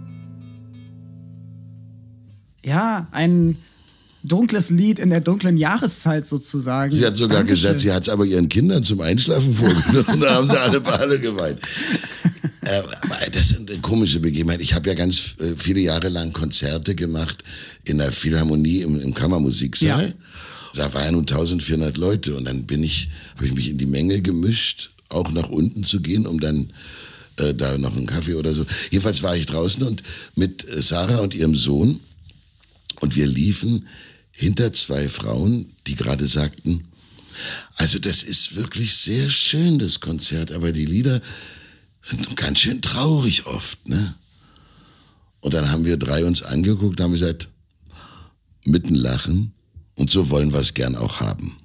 Ja, ein dunkles Lied in der dunklen Jahreszeit sozusagen. Sie hat sogar Dankeschön. gesagt, sie hat es aber ihren Kindern zum Einschlafen vorgenommen und da haben sie alle, alle geweint. äh, das ist eine komische Begebenheit. Ich habe ja ganz äh, viele Jahre lang Konzerte gemacht in der Philharmonie im, im Kammermusiksaal. Ja. Da waren nun eintausendvierhundert Leute und dann bin ich, habe ich mich in die Menge gemischt, auch nach unten zu gehen, um dann äh, da noch einen Kaffee oder so. Jedenfalls war ich draußen und mit äh, Sarah und ihrem Sohn und wir liefen hinter zwei Frauen, die gerade sagten, also das ist wirklich sehr schön, das Konzert, aber die Lieder sind ganz schön traurig oft, ne? Und dann haben wir drei uns angeguckt, haben gesagt, mitten lachen und so wollen wir es gern auch haben.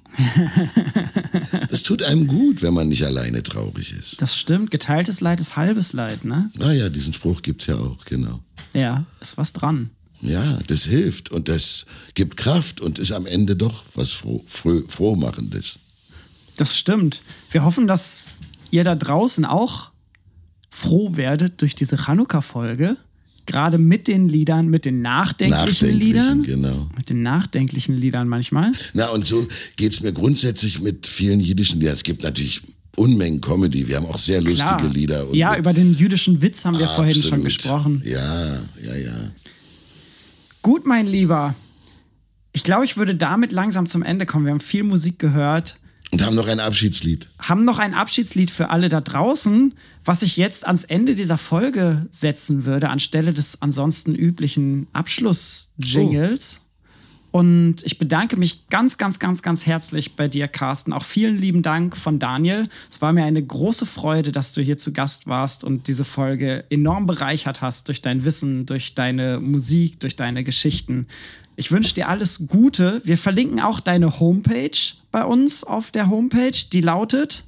Es tut einem gut, wenn man nicht alleine traurig ist. Das stimmt, geteiltes Leid ist halbes Leid, ne? Naja, diesen Spruch gibt's ja auch, genau. Ja, ist was dran. Ja, das hilft und das gibt Kraft und ist am Ende doch was froh, froh, Frohmachendes. Das stimmt. Wir hoffen, dass ihr da draußen auch froh werdet durch diese Chanukka-Folge. Gerade mit den Liedern, mit den nachdenklichen, Nachdenklichen Liedern. Genau. Mit den nachdenklichen Liedern manchmal. Na, und so geht's mir grundsätzlich mit vielen jiddischen Liedern. Es gibt natürlich Unmengen Comedy. Wir haben auch sehr lustige Klar. Lieder. Und Ja, über den jüdischen Witz haben wir absolut. vorhin schon gesprochen. Ja, ja, ja. Gut, mein Lieber. Ich glaube, ich würde damit langsam zum Ende kommen. Wir haben viel Musik gehört. Und haben noch ein Abschiedslied. Haben noch ein Abschiedslied für alle da draußen, was ich jetzt ans Ende dieser Folge setzen würde, anstelle des ansonsten üblichen Abschluss-Jingles. Oh. Und ich bedanke mich ganz, ganz, ganz, ganz herzlich bei dir, Carsten. Auch vielen lieben Dank von Daniel. Es war mir eine große Freude, dass du hier zu Gast warst und diese Folge enorm bereichert hast durch dein Wissen, durch deine Musik, durch deine Geschichten. Ich wünsche dir alles Gute. Wir verlinken auch deine Homepage bei uns auf der Homepage, die lautet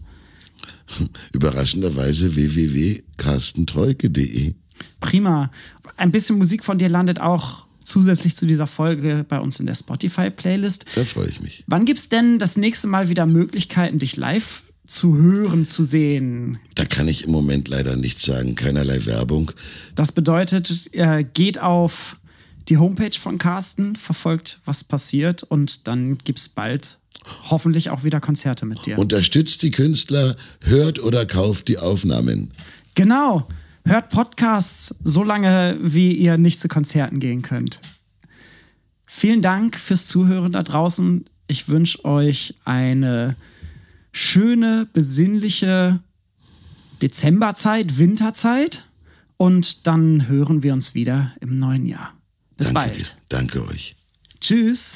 überraschenderweise w w w punkt carsten treuke punkt de. Prima. Ein bisschen Musik von dir landet auch zusätzlich zu dieser Folge bei uns in der Spotify-Playlist. Da freue ich mich. Wann gibt's denn das nächste Mal wieder Möglichkeiten, dich live zu hören, zu sehen? Da kann ich im Moment leider nichts sagen, keinerlei Werbung. Das bedeutet, äh, geht auf die Homepage von Carsten, verfolgt, was passiert und dann gibt's bald hoffentlich auch wieder Konzerte mit dir. Unterstützt die Künstler, hört oder kauft die Aufnahmen. Genau. Hört Podcasts so lange, wie ihr nicht zu Konzerten gehen könnt. Vielen Dank fürs Zuhören da draußen. Ich wünsche euch eine schöne, besinnliche Dezemberzeit, Winterzeit. Und dann hören wir uns wieder im neuen Jahr. Bis Danke bald. dir. Danke euch. Tschüss.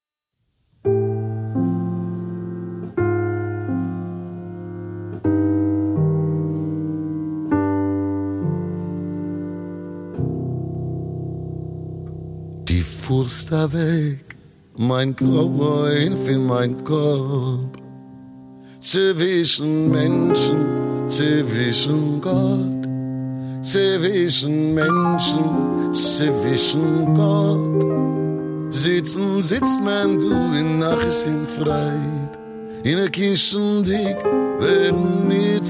Die fuhrst da weg, mein Cowboy für mein Korb. Zwischen Menschen, zwischen Gott. Zwischen Menschen, zwischen Gott. Sitzen, sitzt man du in Nachts in Freit. In der Kischen dick, werden nicht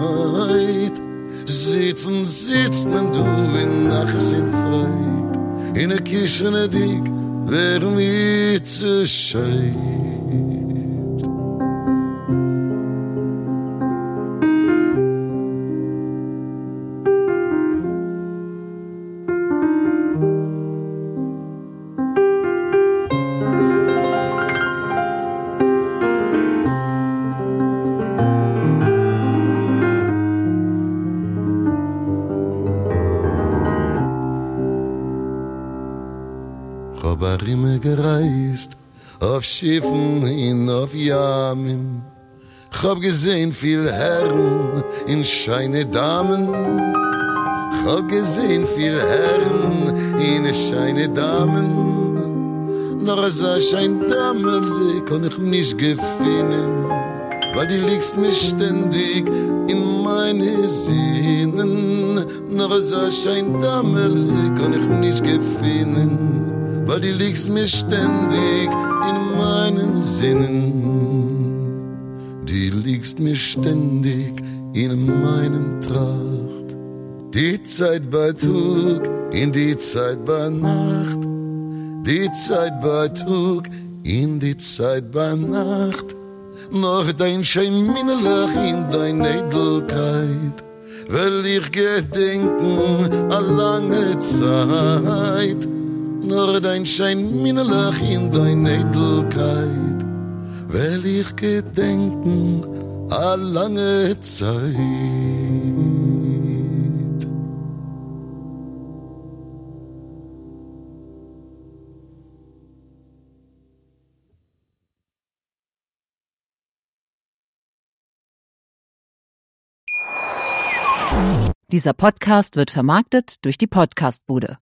Sicherheit. Sitzen, sitzt man du in Nachts in Freit. in a kishne dik wer mit zu schei gereist auf Schiffen in auf Yamen ich hab gesehen viel Herren in scheine Damen ich hab gesehen viel Herren in scheine Damen noch so schein Damen kann ich nicht gefinnen weil die liegst mich ständig in meine Sinnen noch so schein Damen kann ich nicht gefinnen weil die liegst mir ständig in meinen Sinnen. Die liegst mir ständig in meinem Tracht. Die Zeit bei Tag, in die Zeit bei Nacht. Die Zeit bei Tag, in die Zeit bei Nacht. Noch dein Schein Minnelach in dein Edelkeit. Will ich gedenken a lange Zeit. Nur dein Schein Minnelach in dein Edelkeit will ich gedenken a lange Zeit. Dieser Podcast wird vermarktet durch die Podcastbude.